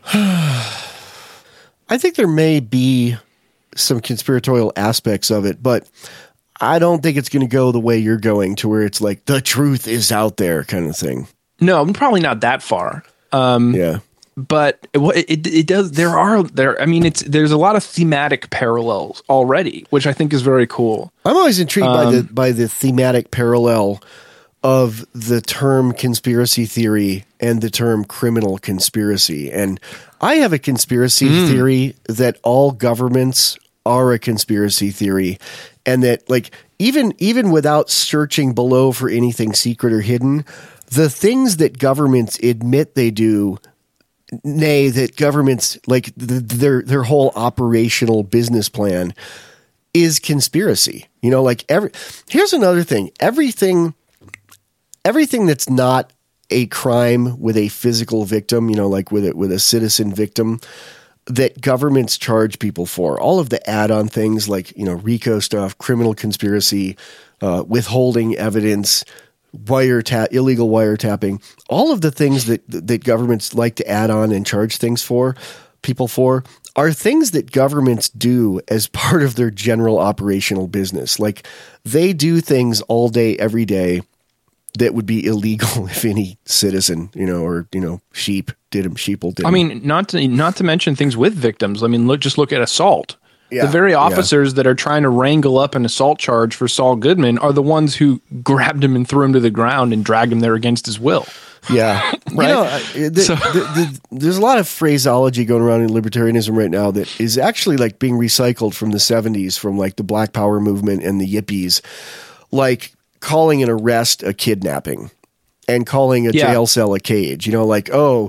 I think there may be some conspiratorial aspects of it, but I don't think it's going to go the way you're going, to where it's like the truth is out there kind of thing. No, probably not that far. Yeah. But it does. There's a lot of thematic parallels already, which I think is very cool. I'm always intrigued by the thematic parallel of the term conspiracy theory and the term criminal conspiracy. And I have a conspiracy theory that all governments are a conspiracy theory, and that, like, even without searching below for anything secret or hidden, the things that governments admit they do, nay, that governments, like their whole operational business plan is conspiracy. Here's another thing. Everything that's not a crime with a physical victim, like with a citizen victim, that governments charge people for, all of the add-on things like, RICO stuff, criminal conspiracy, withholding evidence, illegal wiretapping, all of the things that governments like to add on and charge people for are things that governments do as part of their general operational business. Like, they do things all day, every day that would be illegal if any citizen, sheeple did them. Not to mention things with victims. Look at assault. Yeah, the very officers that are trying to wrangle up an assault charge for Saul Goodman are the ones who grabbed him and threw him to the ground and dragged him there against his will. Yeah. Right. There's a lot of phraseology going around in libertarianism right now that is actually like being recycled from the 70s, from like the Black Power movement and the yippies, like calling an arrest a kidnapping and calling a jail cell a cage,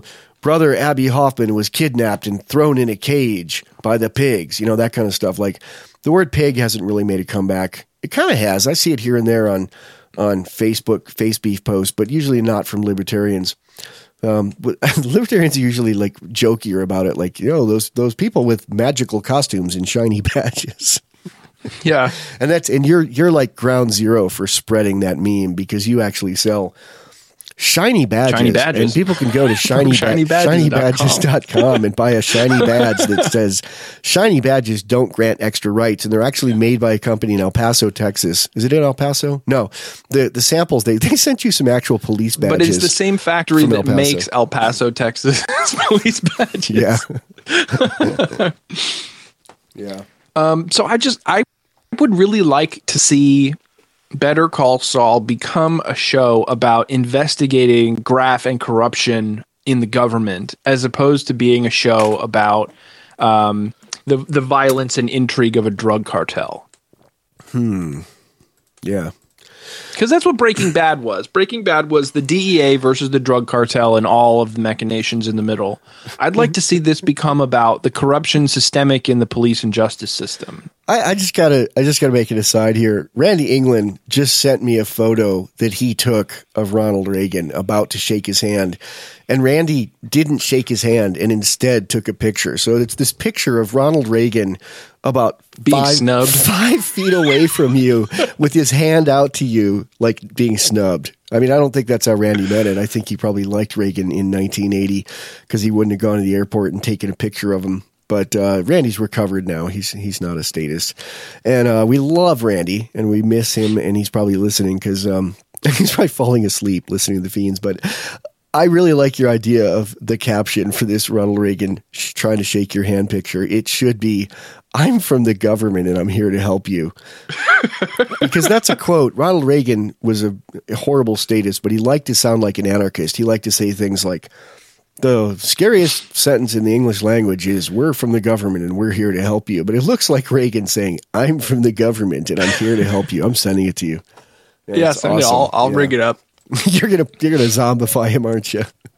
brother Abby Hoffman was kidnapped and thrown in a cage by the pigs, you know, that kind of stuff. Like, the word pig hasn't really made a comeback. It kind of has. I see it here and there on Facebook, face beef posts, but usually not from libertarians. Libertarians are usually like jokier about it. Like, you know, those people with magical costumes and shiny badges. Yeah. And you're like ground zero for spreading that meme because you actually sell shiny badges. And people can go to shinybadges.com and buy a shiny badge that says shiny badges don't grant extra rights. And they're actually made by a company in El Paso, Texas. Is it in El Paso? No. The samples, they sent you some actual police badges. But it's the same factory that makes El Paso, Texas police badges. Yeah. Yeah. So I would really like to see Better Call Saul become a show about investigating graft and corruption in the government, as opposed to being a show about the violence and intrigue of a drug cartel. Yeah. Because that's what Breaking Bad was. Breaking Bad was the DEA versus the drug cartel and all of the machinations in the middle. I'd like to see this become about the corruption systemic in the police and justice system. I just gotta make an aside here. Randy England just sent me a photo that he took of Ronald Reagan about to shake his hand, and Randy didn't shake his hand and instead took a picture. So it's this picture of Ronald Reagan about being snubbed 5 feet away from you with his hand out to you, like being snubbed. I mean, I don't think that's how Randy met it. I think he probably liked Reagan in 1980 because he wouldn't have gone to the airport and taken a picture of him. But Randy's recovered now. He's not a statist. And we love Randy, and we miss him, and he's probably listening because he's probably falling asleep listening to the Fiends. But I really like your idea of the caption for this Ronald Reagan trying to shake your hand picture. It should be, "I'm from the government, and I'm here to help you." Because that's a quote. Ronald Reagan was a horrible statist, but he liked to sound like an anarchist. He liked to say things like, the scariest sentence in the English language is, "We're from the government and we're here to help you." But it looks like Reagan saying, "I'm from the government and I'm here to help you." I'm sending it to you. Yeah, send it. I'll rig it up. You're gonna zombify him, aren't you?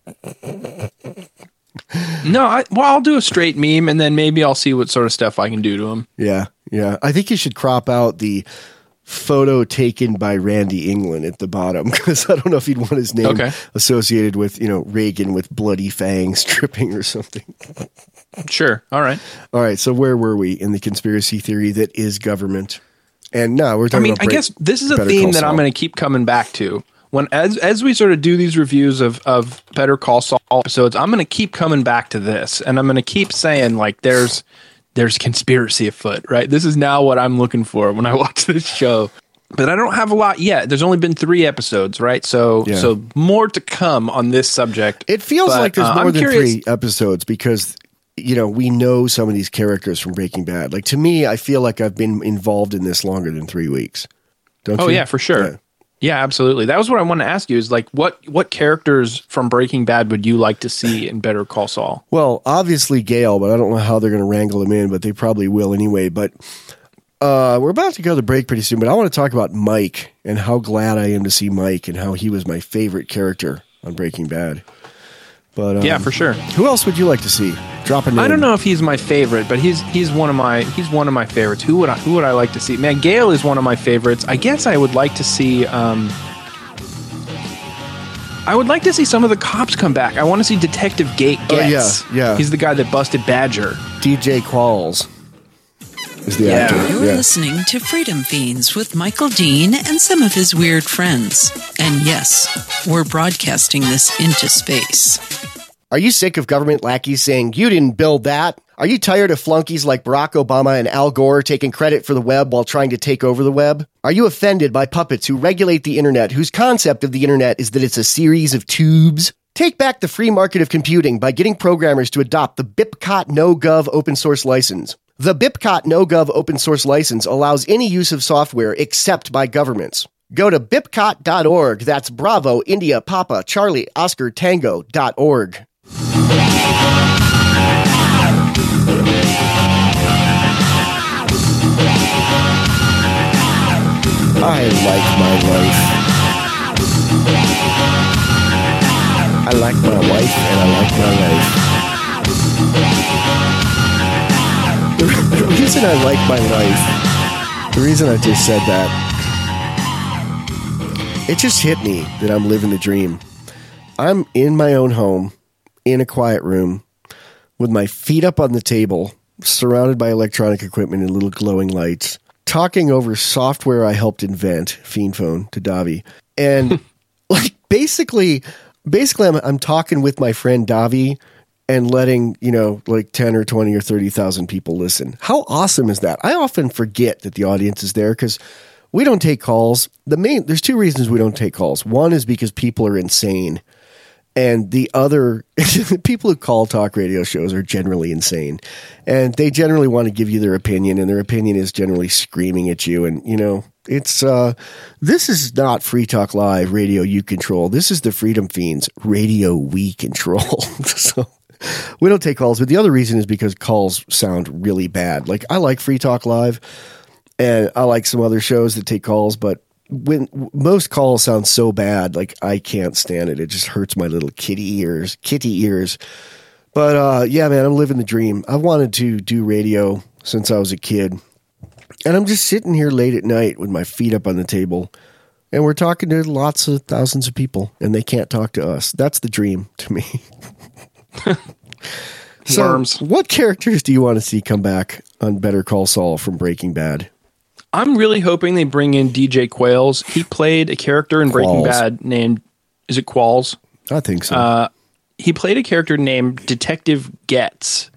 No, I'll do a straight meme and then maybe I'll see what sort of stuff I can do to him. Yeah. I think you should crop out the photo taken by Randy England at the bottom, because I don't know if he'd want his name associated with, Reagan with bloody fangs dripping or something. Sure. All right. So where were we in the conspiracy theory that is government? And now we're talking about I guess this is a theme that I'm going to keep coming back to. As we sort of do these reviews of Better Call Saul episodes, I'm going to keep coming back to this, and I'm going to keep saying, like, there's conspiracy afoot, right? This is now what I'm looking for when I watch this show. But I don't have a lot yet. There's only been 3 episodes, right? So more to come on this subject. It feels like there's more than 3 episodes because, we know some of these characters from Breaking Bad. Like, to me, I feel like I've been involved in this longer than 3 weeks. Don't you? Oh, yeah, for sure. Yeah, absolutely. That was what I wanted to ask you is, like, what characters from Breaking Bad would you like to see in Better Call Saul? Well, obviously Gale, but I don't know how they're going to wrangle him in, but they probably will anyway. But we're about to go to the break pretty soon, but I want to talk about Mike and how glad I am to see Mike and how he was my favorite character on Breaking Bad. But yeah, for sure. Who else would you like to see? Drop a name. I don't know if he's my favorite, but he's one of my favorites. Who would I like to see? Man, Gale is one of my favorites. I guess I would like to see some of the cops come back. I want to see Detective Getz. Oh, yeah. He's the guy that busted Badger. DJ Qualls is the actor. You're listening to Freedom Fiends with Michael Dean and some of his weird friends. And yes, we're broadcasting this into space. Are you sick of government lackeys saying, "You didn't build that"? Are you tired of flunkies like Barack Obama and Al Gore taking credit for the web while trying to take over the web? Are you offended by puppets who regulate the internet, whose concept of the internet is that it's a series of tubes? Take back the free market of computing by getting programmers to adopt the BIPCOT NoGov open source license. The BIPCOT NoGov open source license allows any use of software except by governments. Go to bipcot.org. That's Bravo, India, Papa, Charlie, Oscar, Tango.org. I like my life. I like my wife and I like my life. The reason I like my life, the reason I just said that, it just hit me that I'm living the dream. I'm in my own home, in a quiet room, with my feet up on the table, surrounded by electronic equipment and little glowing lights, talking over software I helped invent, FiendPhone, to Davi. And like basically I'm talking with my friend Davi and letting, like 10 or 20 or 30,000 people listen. How awesome is that? I often forget that the audience is there because we don't take calls. There's two reasons we don't take calls. One is because people are insane. And the other, people who call talk radio shows are generally insane. And they generally want to give you their opinion, and their opinion is generally screaming at you. And, it's, this is not Free Talk Live radio you control. This is the Freedom Fiends radio we control. So we don't take calls. But the other reason is because calls sound really bad. Like, I like Free Talk Live, and I like some other shows that take calls, but when most calls sound so bad, like I can't stand it. It just hurts my little kitty ears. But yeah, man, I'm living the dream. I've wanted to do radio since I was a kid. And I'm just sitting here late at night with my feet up on the table. And we're talking to lots of thousands of people, and they can't talk to us. That's the dream to me. So, Worms. What characters do you want to see come back on Better Call Saul from Breaking Bad? I'm really hoping they bring in DJ Qualls. He played a character in Breaking Bad named, is it Qualls? I think so. He played a character named Detective Getz,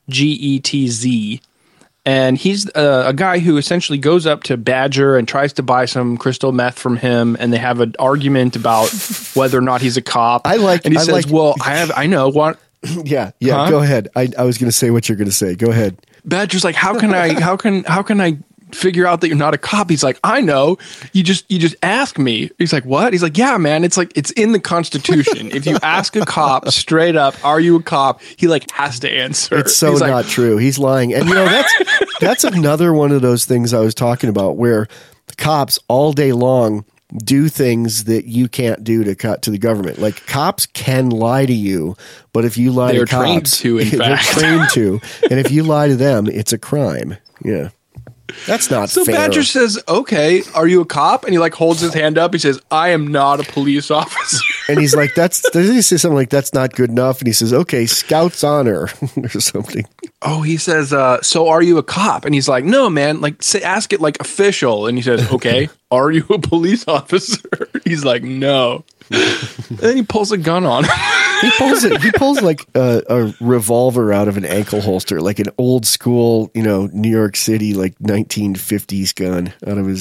Getz. And he's a guy who essentially goes up to Badger and tries to buy some crystal meth from him. And they have an argument about whether or not he's a cop. And he says, well, I know what. Yeah. Go ahead. I was going to say what you're going to say. Go ahead. Badger's like, how can I figure out that you're not a cop? He's like, I know. You just ask me. He's like, what? He's like, yeah, man. It's like, it's in the Constitution. If you ask a cop straight up, are you a cop? He like has to answer. It's so not true. He's lying. And that's another one of those things I was talking about where the cops all day long do things that you can't do to the government. Like, cops can lie to you, but if you lie to cops, trained to, in fact. They're trained to. And if you lie to them, it's a crime. Yeah. That's not fair. So Badger says, okay, are you a cop? And he like holds his hand up. He says, I am not a police officer. And he's like, he says something like, that's not good enough. And he says, okay, Scout's honor or something. Oh, he says, so are you a cop? And he's like, no, man, like ask it like official. And he says, okay, are you a police officer? He's like, no. And then he pulls a gun on him. He pulls like a revolver out of an ankle holster, like an old school, New York City, like 1950s gun out of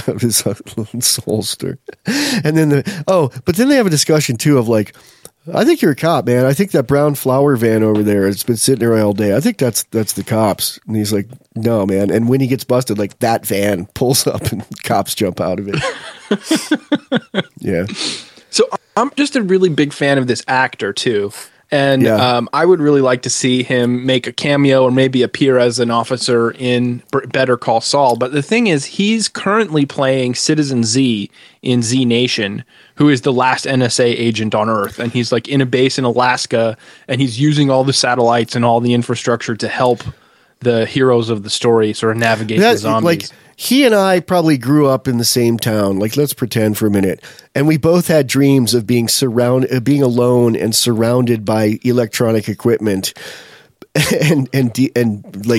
his holster. And then but then they have a discussion too of like, I think you're a cop, man. I think that brown flower van over there, it's been sitting there all day. I think that's the cops. And he's like, no, man. And when he gets busted, like that van pulls up and cops jump out of it. Yeah. So I'm just a really big fan of this actor too. And I would really like to see him make a cameo or maybe appear as an officer in Better Call Saul. But the thing is, he's currently playing Citizen Z in Z Nation, who is the last NSA agent on Earth. And he's like in a base in Alaska, and he's using all the satellites and all the infrastructure to help the heroes of the story sort of navigate the zombies. Like, he and I probably grew up in the same town. Like, let's pretend for a minute. And we both had dreams of being alone and surrounded by electronic equipment and like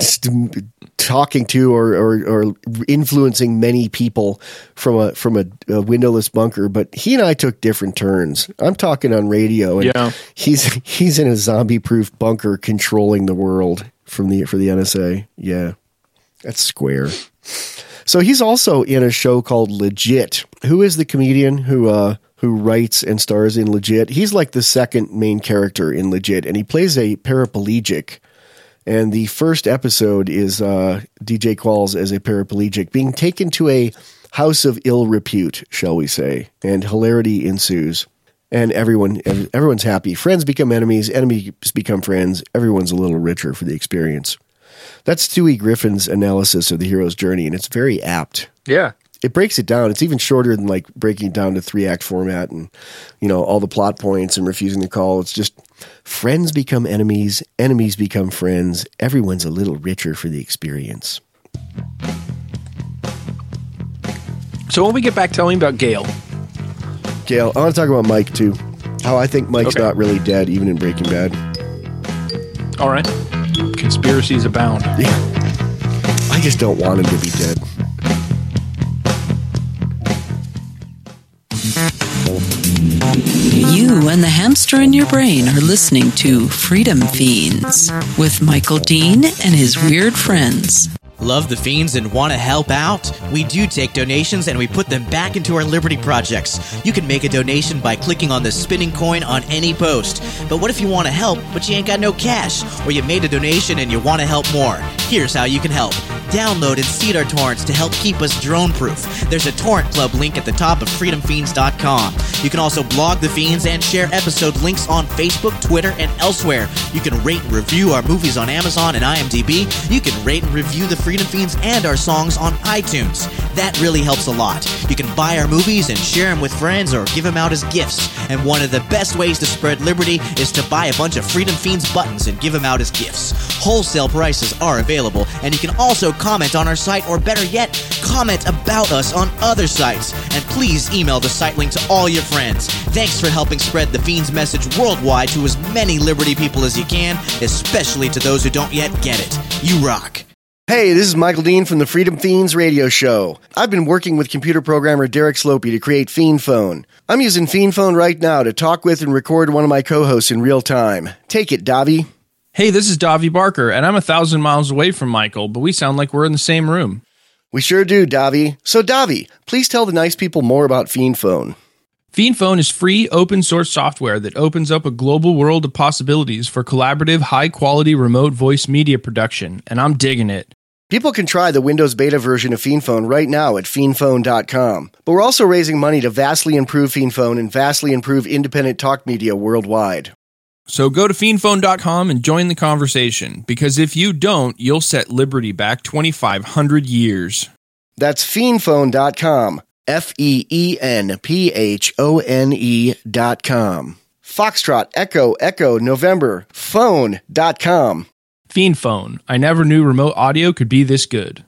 talking to or influencing many people from a windowless bunker. But he and I took different turns. I'm talking on radio, and he's in a zombie-proof bunker controlling the world for the NSA. Yeah, that's square. So he's also in a show called Legit. Who is the comedian who writes and stars in Legit? He's like the second main character in Legit, and he plays a paraplegic. And the first episode is DJ Qualls as a paraplegic being taken to a house of ill repute, shall we say, and hilarity ensues. And everyone's happy. Friends become enemies, enemies become friends. Everyone's a little richer for the experience. That's Stewie Griffin's analysis of the hero's journey, and it's very apt. Yeah. it breaks it down. It's even shorter than like breaking it down to 3-act format and, all the plot points and refusing the call. It's just friends become enemies, enemies become friends. Everyone's a little richer for the experience. So when we get back, tell me about Gale. Gale, I want to talk about Mike too. How I think Mike's not really dead, even in Breaking Bad. All right. Conspiracies abound. Yeah. I just don't want him to be dead. You and the hamster in your brain are listening to Freedom Fiends with Michael Dean and his weird friends. Love the Fiends and want to help out? We do take donations and we put them back into our Liberty projects. You can make a donation by clicking on the spinning coin on any post. But what if you want to help, but you ain't got no cash? Or you made a donation and you want to help more? Here's how you can help. Download and seed our torrents to help keep us drone-proof. There's a torrent club link at the top of freedomfiends.com. You can also blog the Fiends and share episode links on Facebook, Twitter, and elsewhere. You can rate and review our movies on Amazon and IMDb. You can rate and review the Freedom Fiends and our songs on iTunes. That really helps a lot. You can buy our movies and share them with friends or give them out as gifts. And one of the best ways to spread liberty is to buy a bunch of Freedom Fiends buttons and give them out as gifts. Wholesale prices are available, and you can also comment on our site, or better yet, comment about us on other sites. And please email the site link to all your friends. Thanks for helping spread the Fiends message worldwide to as many Liberty people as you can, especially to those who don't yet get it. You rock. Hey, this is Michael Dean from the Freedom Fiends radio show. I've been working with computer programmer Derek Slopey to create Fiend Phone. I'm using Fiend Phone right now to talk with and record one of my co-hosts in real time. Take it, Davi. Hey, this is Davi Barker, and I'm 1,000 miles away from Michael, but we sound like we're in the same room. We sure do, Davi. So, Davi, please tell the nice people more about Fiend Phone. Fiend Phone is free, open-source software that opens up a global world of possibilities for collaborative, high-quality remote voice media production, and I'm digging it. People can try the Windows beta version of Fiend Phone right now at fiendphone.com. But we're also raising money to vastly improve Fiend Phone and vastly improve independent talk media worldwide. So go to fiendphone.com and join the conversation, because if you don't, you'll set Liberty back 2,500 years. That's fiendphone.com. FEENPHONE.com. Foxtrot, Echo, November, phone.com. Fiend Phone. I never knew remote audio could be this good.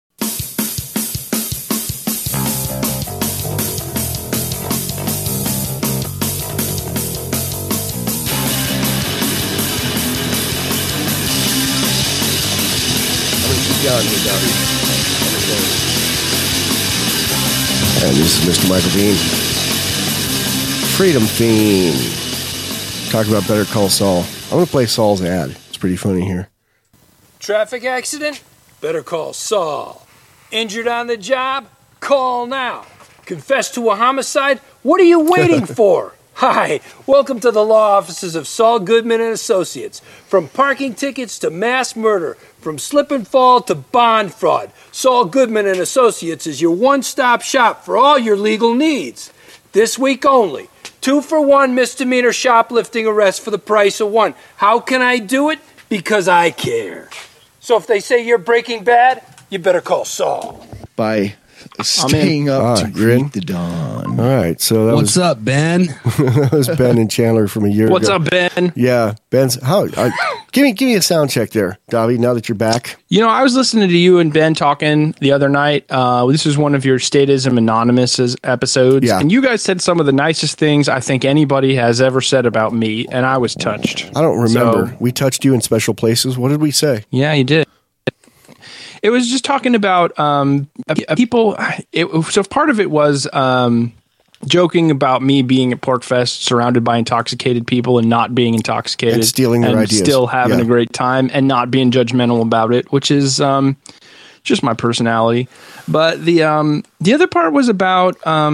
And this is Mr. Michael Dean. Freedom Fiend. Talk about Better Call Saul. I'm going to play Saul's ad. It's pretty funny here. Traffic accident? Better call Saul. Injured on the job? Call now. Confess to a homicide? What are you waiting for? Hi, welcome to the law offices of Saul Goodman and Associates. From parking tickets to mass murder, from slip and fall to bond fraud, Saul Goodman and Associates is your one-stop shop for all your legal needs. This week only, 2-for-1 misdemeanor shoplifting arrest for the price of one. How can I do it? Because I care. So if they say you're Breaking Bad, you better call Saul. By staying up to grin greet the dawn. All right, so that What's up, Ben? that was Ben and Chandler from a year What's ago. up, Ben? Yeah, Ben's. Give me a sound check there, Davi. Now that you're back. You know, I was listening to you and Ben talking the other night. This was one of your Statism Anonymous episodes, and you guys said some of the nicest things I think anybody has ever said about me, and I was touched. I don't remember. So, we touched you in special places. What did we say? Yeah, you did. It was just talking about people. So part of it was joking about me being at PorcFest surrounded by intoxicated people and not being intoxicated. And stealing their ideas. Still having a great time and not being judgmental about it, which is just my personality. But the other part was about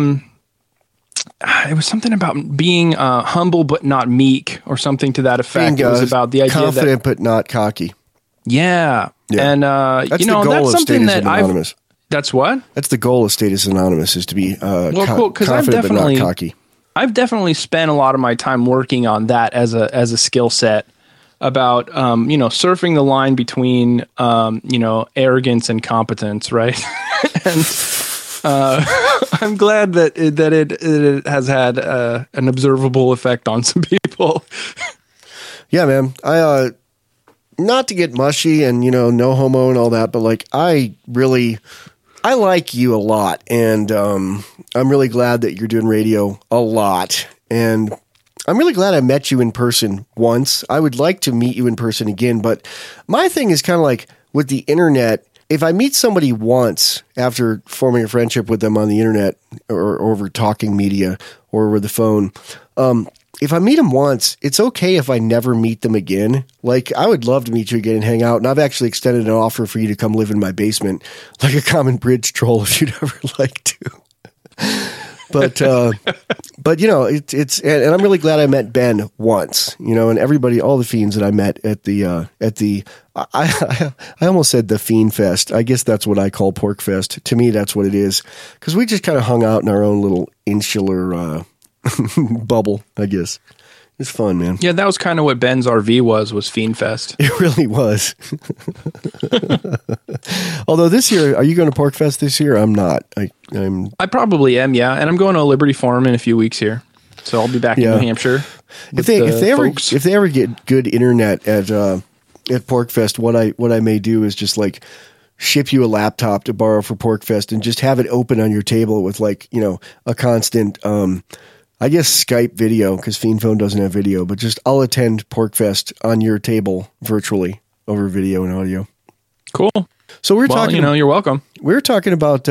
it was something about being humble but not meek or something to that effect. It was about the idea confident but not cocky. Yeah. And, that's you know, the goal that's of something Status that Anonymous. That's what? That's the goal of Status Anonymous, is to be cool, confident but not cocky. I've definitely spent a lot of my time working on that as a skill set about, surfing the line between, arrogance and competence, right? I'm glad that it has had an observable effect on some people. Yeah, man. I not to get mushy and no homo and all that, but like I like you a lot, and I'm really glad that you're doing radio a lot, and I'm really glad I met you in person once. I would like to meet you in person again, but my thing is kind of like with the internet. If I meet somebody once after forming a friendship with them on the internet or over talking media or over the phone, if I meet them once, it's okay if I never meet them again. Like, I would love to meet you again and hang out. And I've actually extended an offer for you to come live in my basement like a common bridge troll if you'd ever like to. But it's and I'm really glad I met Ben once, and everybody, all the fiends that I met at the I almost said the Fiend Fest. I guess that's what I call Pork Fest. To me, that's what it is, because we just kind of hung out in our own little insular bubble, I guess. It's fun, man. Yeah, that was kind of what Ben's RV was Fiend Fest. It really was. Although this year, are you going to Pork Fest this year? I'm not. I probably am, yeah. And I'm going to Liberty Farm in a few weeks here. So I'll be back in New Hampshire. If they ever get good internet at Pork Fest, what I may do is just like ship you a laptop to borrow for Pork Fest and just have it open on your table with like, a constant I guess Skype video, because Fiend Phone doesn't have video, but just I'll attend Pork Fest on your table virtually over video and audio. Cool. So we're talking. You're welcome. We were talking about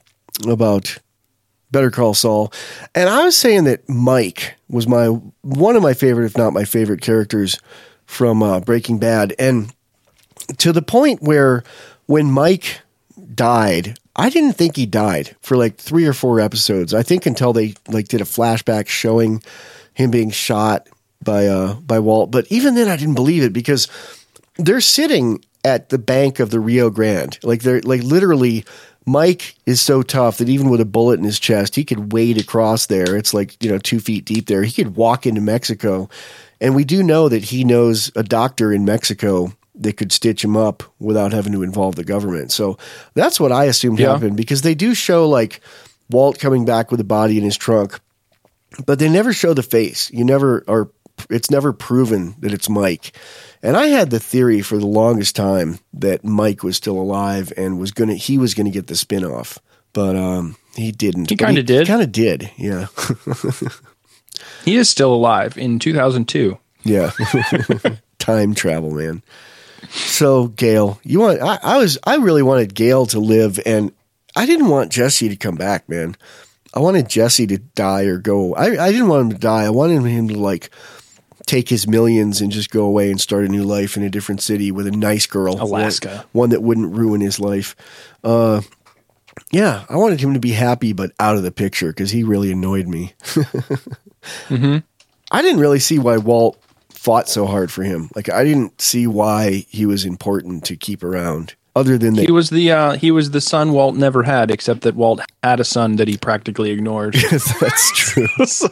Better Call Saul, and I was saying that Mike was one of my favorite, if not my favorite, characters from Breaking Bad, and to the point where when Mike died, I didn't think he died for like 3 or 4 episodes. I think until they like did a flashback showing him being shot by Walt. But even then I didn't believe it, because they're sitting at the bank of the Rio Grande. Like they're like literally, Mike is so tough that even with a bullet in his chest, he could wade across there. It's like, 2 feet deep there. He could walk into Mexico. And we do know that he knows a doctor in Mexico that could stitch him up without having to involve the government. So that's what I assumed happened, because they do show like Walt coming back with a body in his trunk, but they never show the face. It's never proven that it's Mike. And I had the theory for the longest time that Mike was still alive and he was gonna get the spinoff, but he didn't. He kind of did. Kind of did, yeah. He is still alive in 2002. Yeah, time travel, man. So Gale, I really wanted Gale to live, and I didn't want Jesse to come back, man. I wanted Jesse to die or go. I didn't want him to die. I wanted him to like take his millions and just go away and start a new life in a different city with a nice girl, Alaska, one that wouldn't ruin his life. Yeah, I wanted him to be happy but out of the picture, because he really annoyed me. Mm-hmm. I didn't really see why Walt fought so hard for him. Like, I didn't see why he was important to keep around, other than that he was the son Walt never had, except that Walt had a son that he practically ignored. Yes, that's true.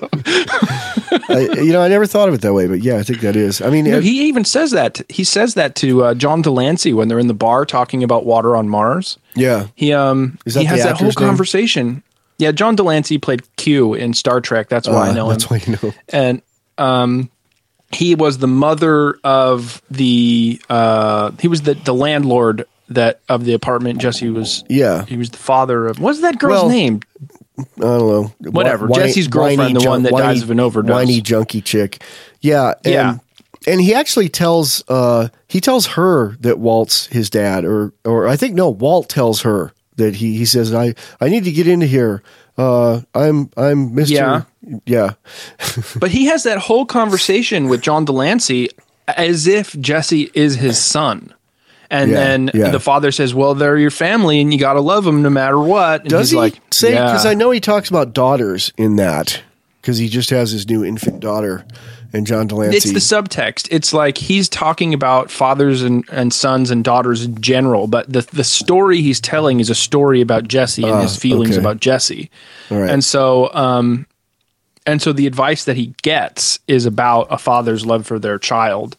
I never thought of it that way, but yeah, I think that is. I mean, he even says that. He says that to John Delancey when they're in the bar talking about water on Mars. Yeah, he has that whole conversation. Yeah, John Delancey played Q in Star Trek. That's why I know him. That's why you know. And he was the mother of the. He was the landlord of the apartment Jesse was. Yeah, he was the father of. What's that girl's name? I don't know. Whatever. Jesse's girlfriend, the one that dies of an overdose. Whiny junkie chick. Yeah. And he actually tells her that Walt's his dad, or I think no, Walt tells her that he says, I need to get into here. I'm Mr. Yeah. But he has that whole conversation with John Delancey as if Jesse is his son. And then the father says, well, they're your family and you got to love them no matter what. And does he's he say, because I know he talks about daughters in that, because he just has his new infant daughter. And John Delancey. It's the subtext. It's like he's talking about fathers and sons and daughters in general, but the story he's telling is a story about Jesse and his feelings about Jesse. All right. And so the advice that he gets is about a father's love for their child.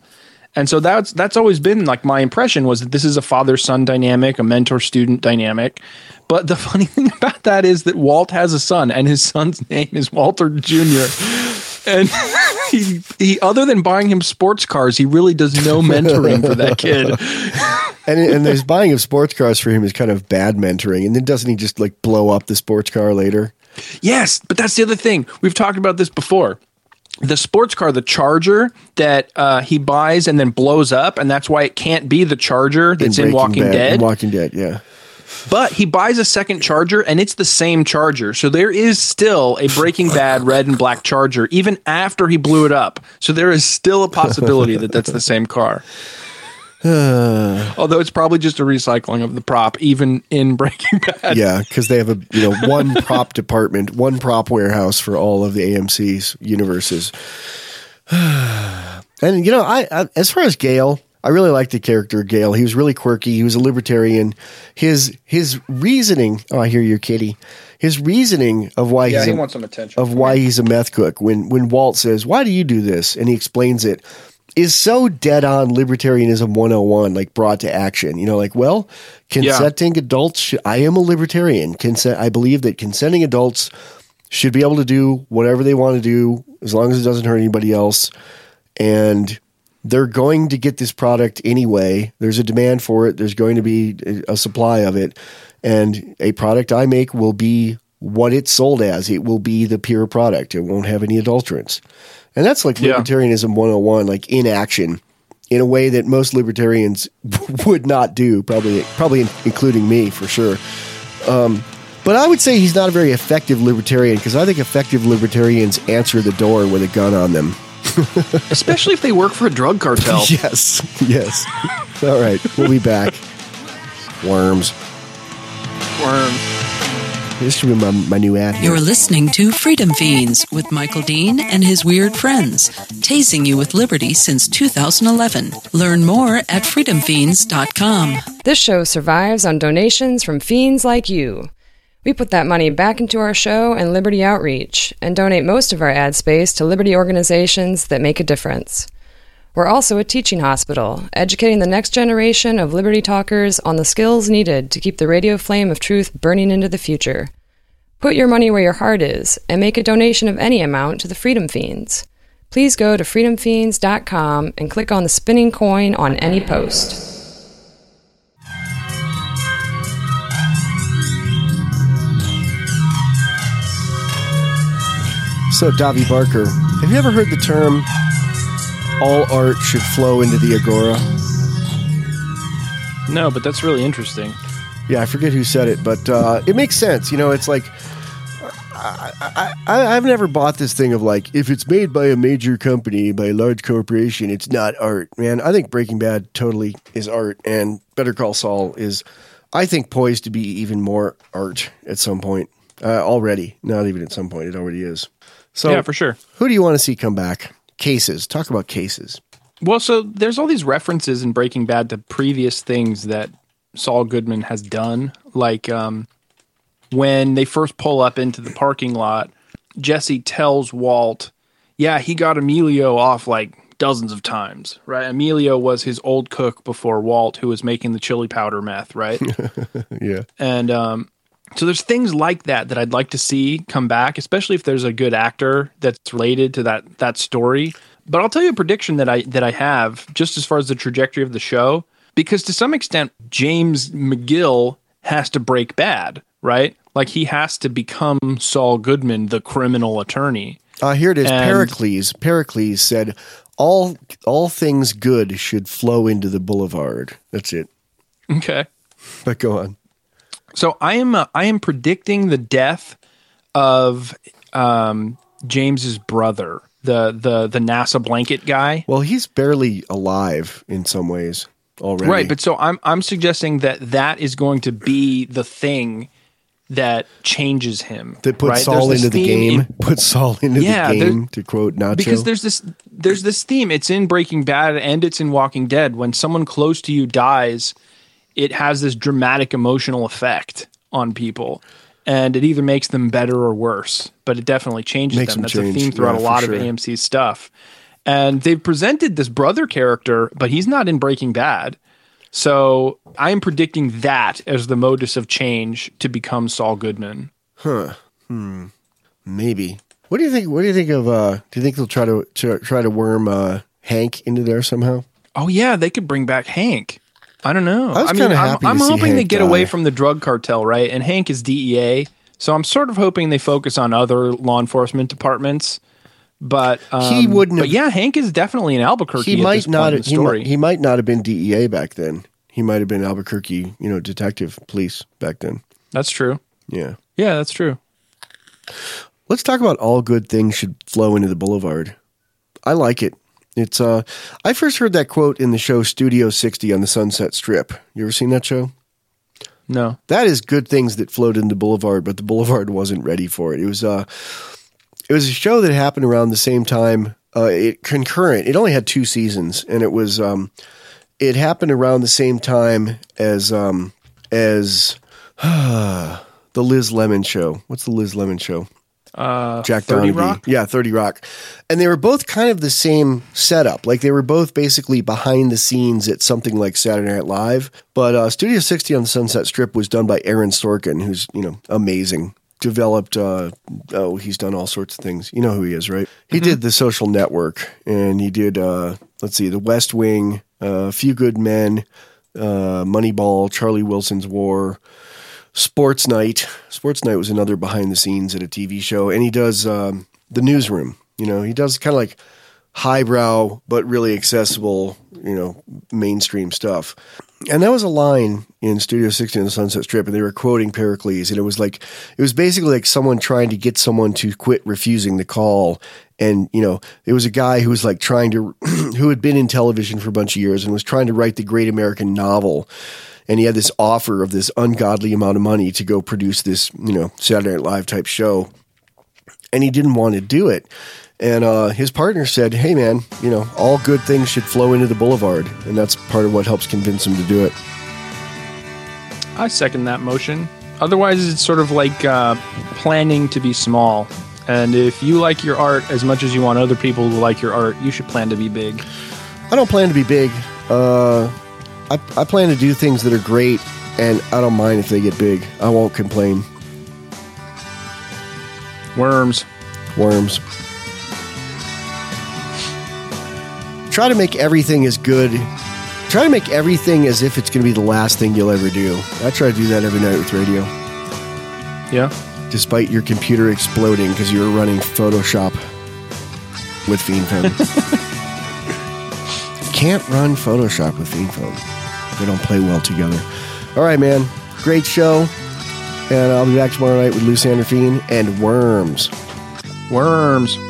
And so that's always been like my impression was that this is a father-son dynamic, a mentor-student dynamic. But the funny thing about that is that Walt has a son, and his son's name is Walter Jr. And he other than buying him sports cars, he really does no mentoring for that kid. And there's buying of sports cars for him is kind of bad mentoring. And then doesn't he just like blow up the sports car later? Yes, but that's the other thing. We've talked about this before. The sports car, the Charger that he buys and then blows up, and that's why it can't be the Charger that's in Walking Dead. In Walking Dead, yeah. But he buys a second Charger, and it's the same Charger. So there is still a Breaking Bad red and black Charger, even after he blew it up. So there is still a possibility that that's the same car. Although it's probably just a recycling of the prop, even in Breaking Bad. Yeah, because they have one prop department, one prop warehouse for all of the AMC's universes. And I as far as Gale, I really liked the character Gale. He was really quirky. He was a libertarian. His reasoning. Oh, I hear your kitty. His reasoning of why he wants some attention. Of why he's a meth cook. When Walt says, "Why do you do this?" and he explains it, is so dead on libertarianism 101, like brought to action. Consenting adults. I am a libertarian. I believe that consenting adults should be able to do whatever they want to do as long as it doesn't hurt anybody else. And they're going to get this product anyway. There's a demand for it. There's going to be a supply of it. And a product I make will be what it's sold as. It will be the pure product. It won't have any adulterants. And that's like libertarianism 101, like in action, in a way that most libertarians would not do, probably including me for sure. But I would say he's not a very effective libertarian because I think effective libertarians answer the door with a gun on them. Especially if they work for a drug cartel. Yes. All right, we'll be back. Worms. This should be my new ad here. You're listening to Freedom Fiends with Michael Dean and his weird friends, tasing you with liberty since 2011. Learn more at freedomfiends.com. This show survives on donations from fiends like you. We put that money back into our show and Liberty Outreach, and donate most of our ad space to Liberty organizations that make a difference. We're also a teaching hospital, educating the next generation of Liberty talkers on the skills needed to keep the radio flame of truth burning into the future. Put your money where your heart is, and make a donation of any amount to the Freedom Fiends. Please go to freedomfiends.com and click on the spinning coin on any post. So, Davi Barker, have you ever heard the term, all art should flow into the agora? No, but that's really interesting. Yeah, I forget who said it, but it makes sense. It's like, I've never bought this thing of like, if it's made by a major company, by a large corporation, it's not art. Man, I think Breaking Bad totally is art, and Better Call Saul is, I think, poised to be even more art at some point. Already. Not even at some point. It already is. So, yeah, for sure. Who do you want to see come back? Cases. Talk about cases. Well, so there's all these references in Breaking Bad to previous things that Saul Goodman has done. Like when they first pull up into the parking lot, Jesse tells Walt, yeah, he got Emilio off like dozens of times, right? Emilio was his old cook before Walt, who was making the chili powder meth, right? Yeah. And so there's things like that I'd like to see come back, especially if there's a good actor that's related to that story. But I'll tell you a prediction that I have just as far as the trajectory of the show, because to some extent, James McGill has to break bad, right? Like he has to become Saul Goodman, the criminal attorney. Here it is. Pericles said, all things good should flow into the boulevard. That's it. Okay. But go on. So I am predicting the death of James's brother, the NASA blanket guy. Well, he's barely alive in some ways already. Right, but so I'm suggesting that is going to be the thing that changes him. That puts Saul into the game. Puts Saul into the game, to quote Nacho. Because there's this theme. It's in Breaking Bad and it's in Walking Dead. When someone close to you dies, it has this dramatic emotional effect on people. And it either makes them better or worse, but it definitely changes them. That's a theme throughout a lot of AMC stuff. And they've presented this brother character, but he's not in Breaking Bad. So I am predicting that as the modus of change to become Saul Goodman. Huh. Maybe. What do you think? What do you think of? Do you think they'll try to worm Hank into there somehow? Oh yeah, they could bring back Hank. I don't know. I was kind of happy. I'm to see hoping Hank they get die. away from the drug cartel, right? And Hank is DEA, so I'm sort of hoping they focus on other law enforcement departments. But he wouldn't. But yeah, Hank is definitely in Albuquerque. He at might this not. point in the story. He might not have been DEA back then. He might have been Albuquerque, detective police back then. That's true. Yeah. Yeah, that's true. Let's talk about all good things should flow into the boulevard. I like it. It's I first heard that quote in the show Studio 60 on the Sunset Strip. You ever seen that show? No. That is good things that flowed into Boulevard, but the Boulevard wasn't ready for it. It was a show that happened around the same time. Concurrent. It only had 2 seasons, and it was it happened around the same time as the Liz Lemon show. What's the Liz Lemon show? Jack 30 Donaghy. Rock? Yeah, 30 Rock. And they were both kind of the same setup. Like they were both basically behind the scenes at something like Saturday Night Live. But Studio 60 on the Sunset Strip was done by Aaron Sorkin, who's, amazing. Developed, he's done all sorts of things. You know who he is, right? He did The Social Network, and he did, The West Wing, A Few Good Men, Moneyball, Charlie Wilson's War, Sports Night. Sports Night was another behind the scenes at a TV show. And he does The Newsroom. He does kind of like highbrow, but really accessible, mainstream stuff. And that was a line in Studio 60 on the Sunset Strip, and they were quoting Pericles. And it was basically like someone trying to get someone to quit refusing the call. And, it was a guy who was like who had been in television for a bunch of years and was trying to write the great American novel. And he had this offer of this ungodly amount of money to go produce this, Saturday Night Live type show. And he didn't want to do it. And his partner said, hey, man, all good things should flow into the Boulevard. And that's part of what helps convince him to do it. I second that motion. Otherwise, it's sort of like planning to be small. And if you like your art as much as you want other people to like your art, you should plan to be big. I don't plan to be big. I plan to do things that are great, and I don't mind if they get big. I won't complain. Worms. Try to make everything as good. Try to make everything as if it's going to be the last thing you'll ever do. I try to do that every night with radio. Yeah. Despite your computer exploding because you were running Photoshop with FiendPhone. Can't run Photoshop with FiendPhone. They don't play well together. All right, man. Great show. And I'll be back tomorrow night with Lou Sandrine and Worms. Worms.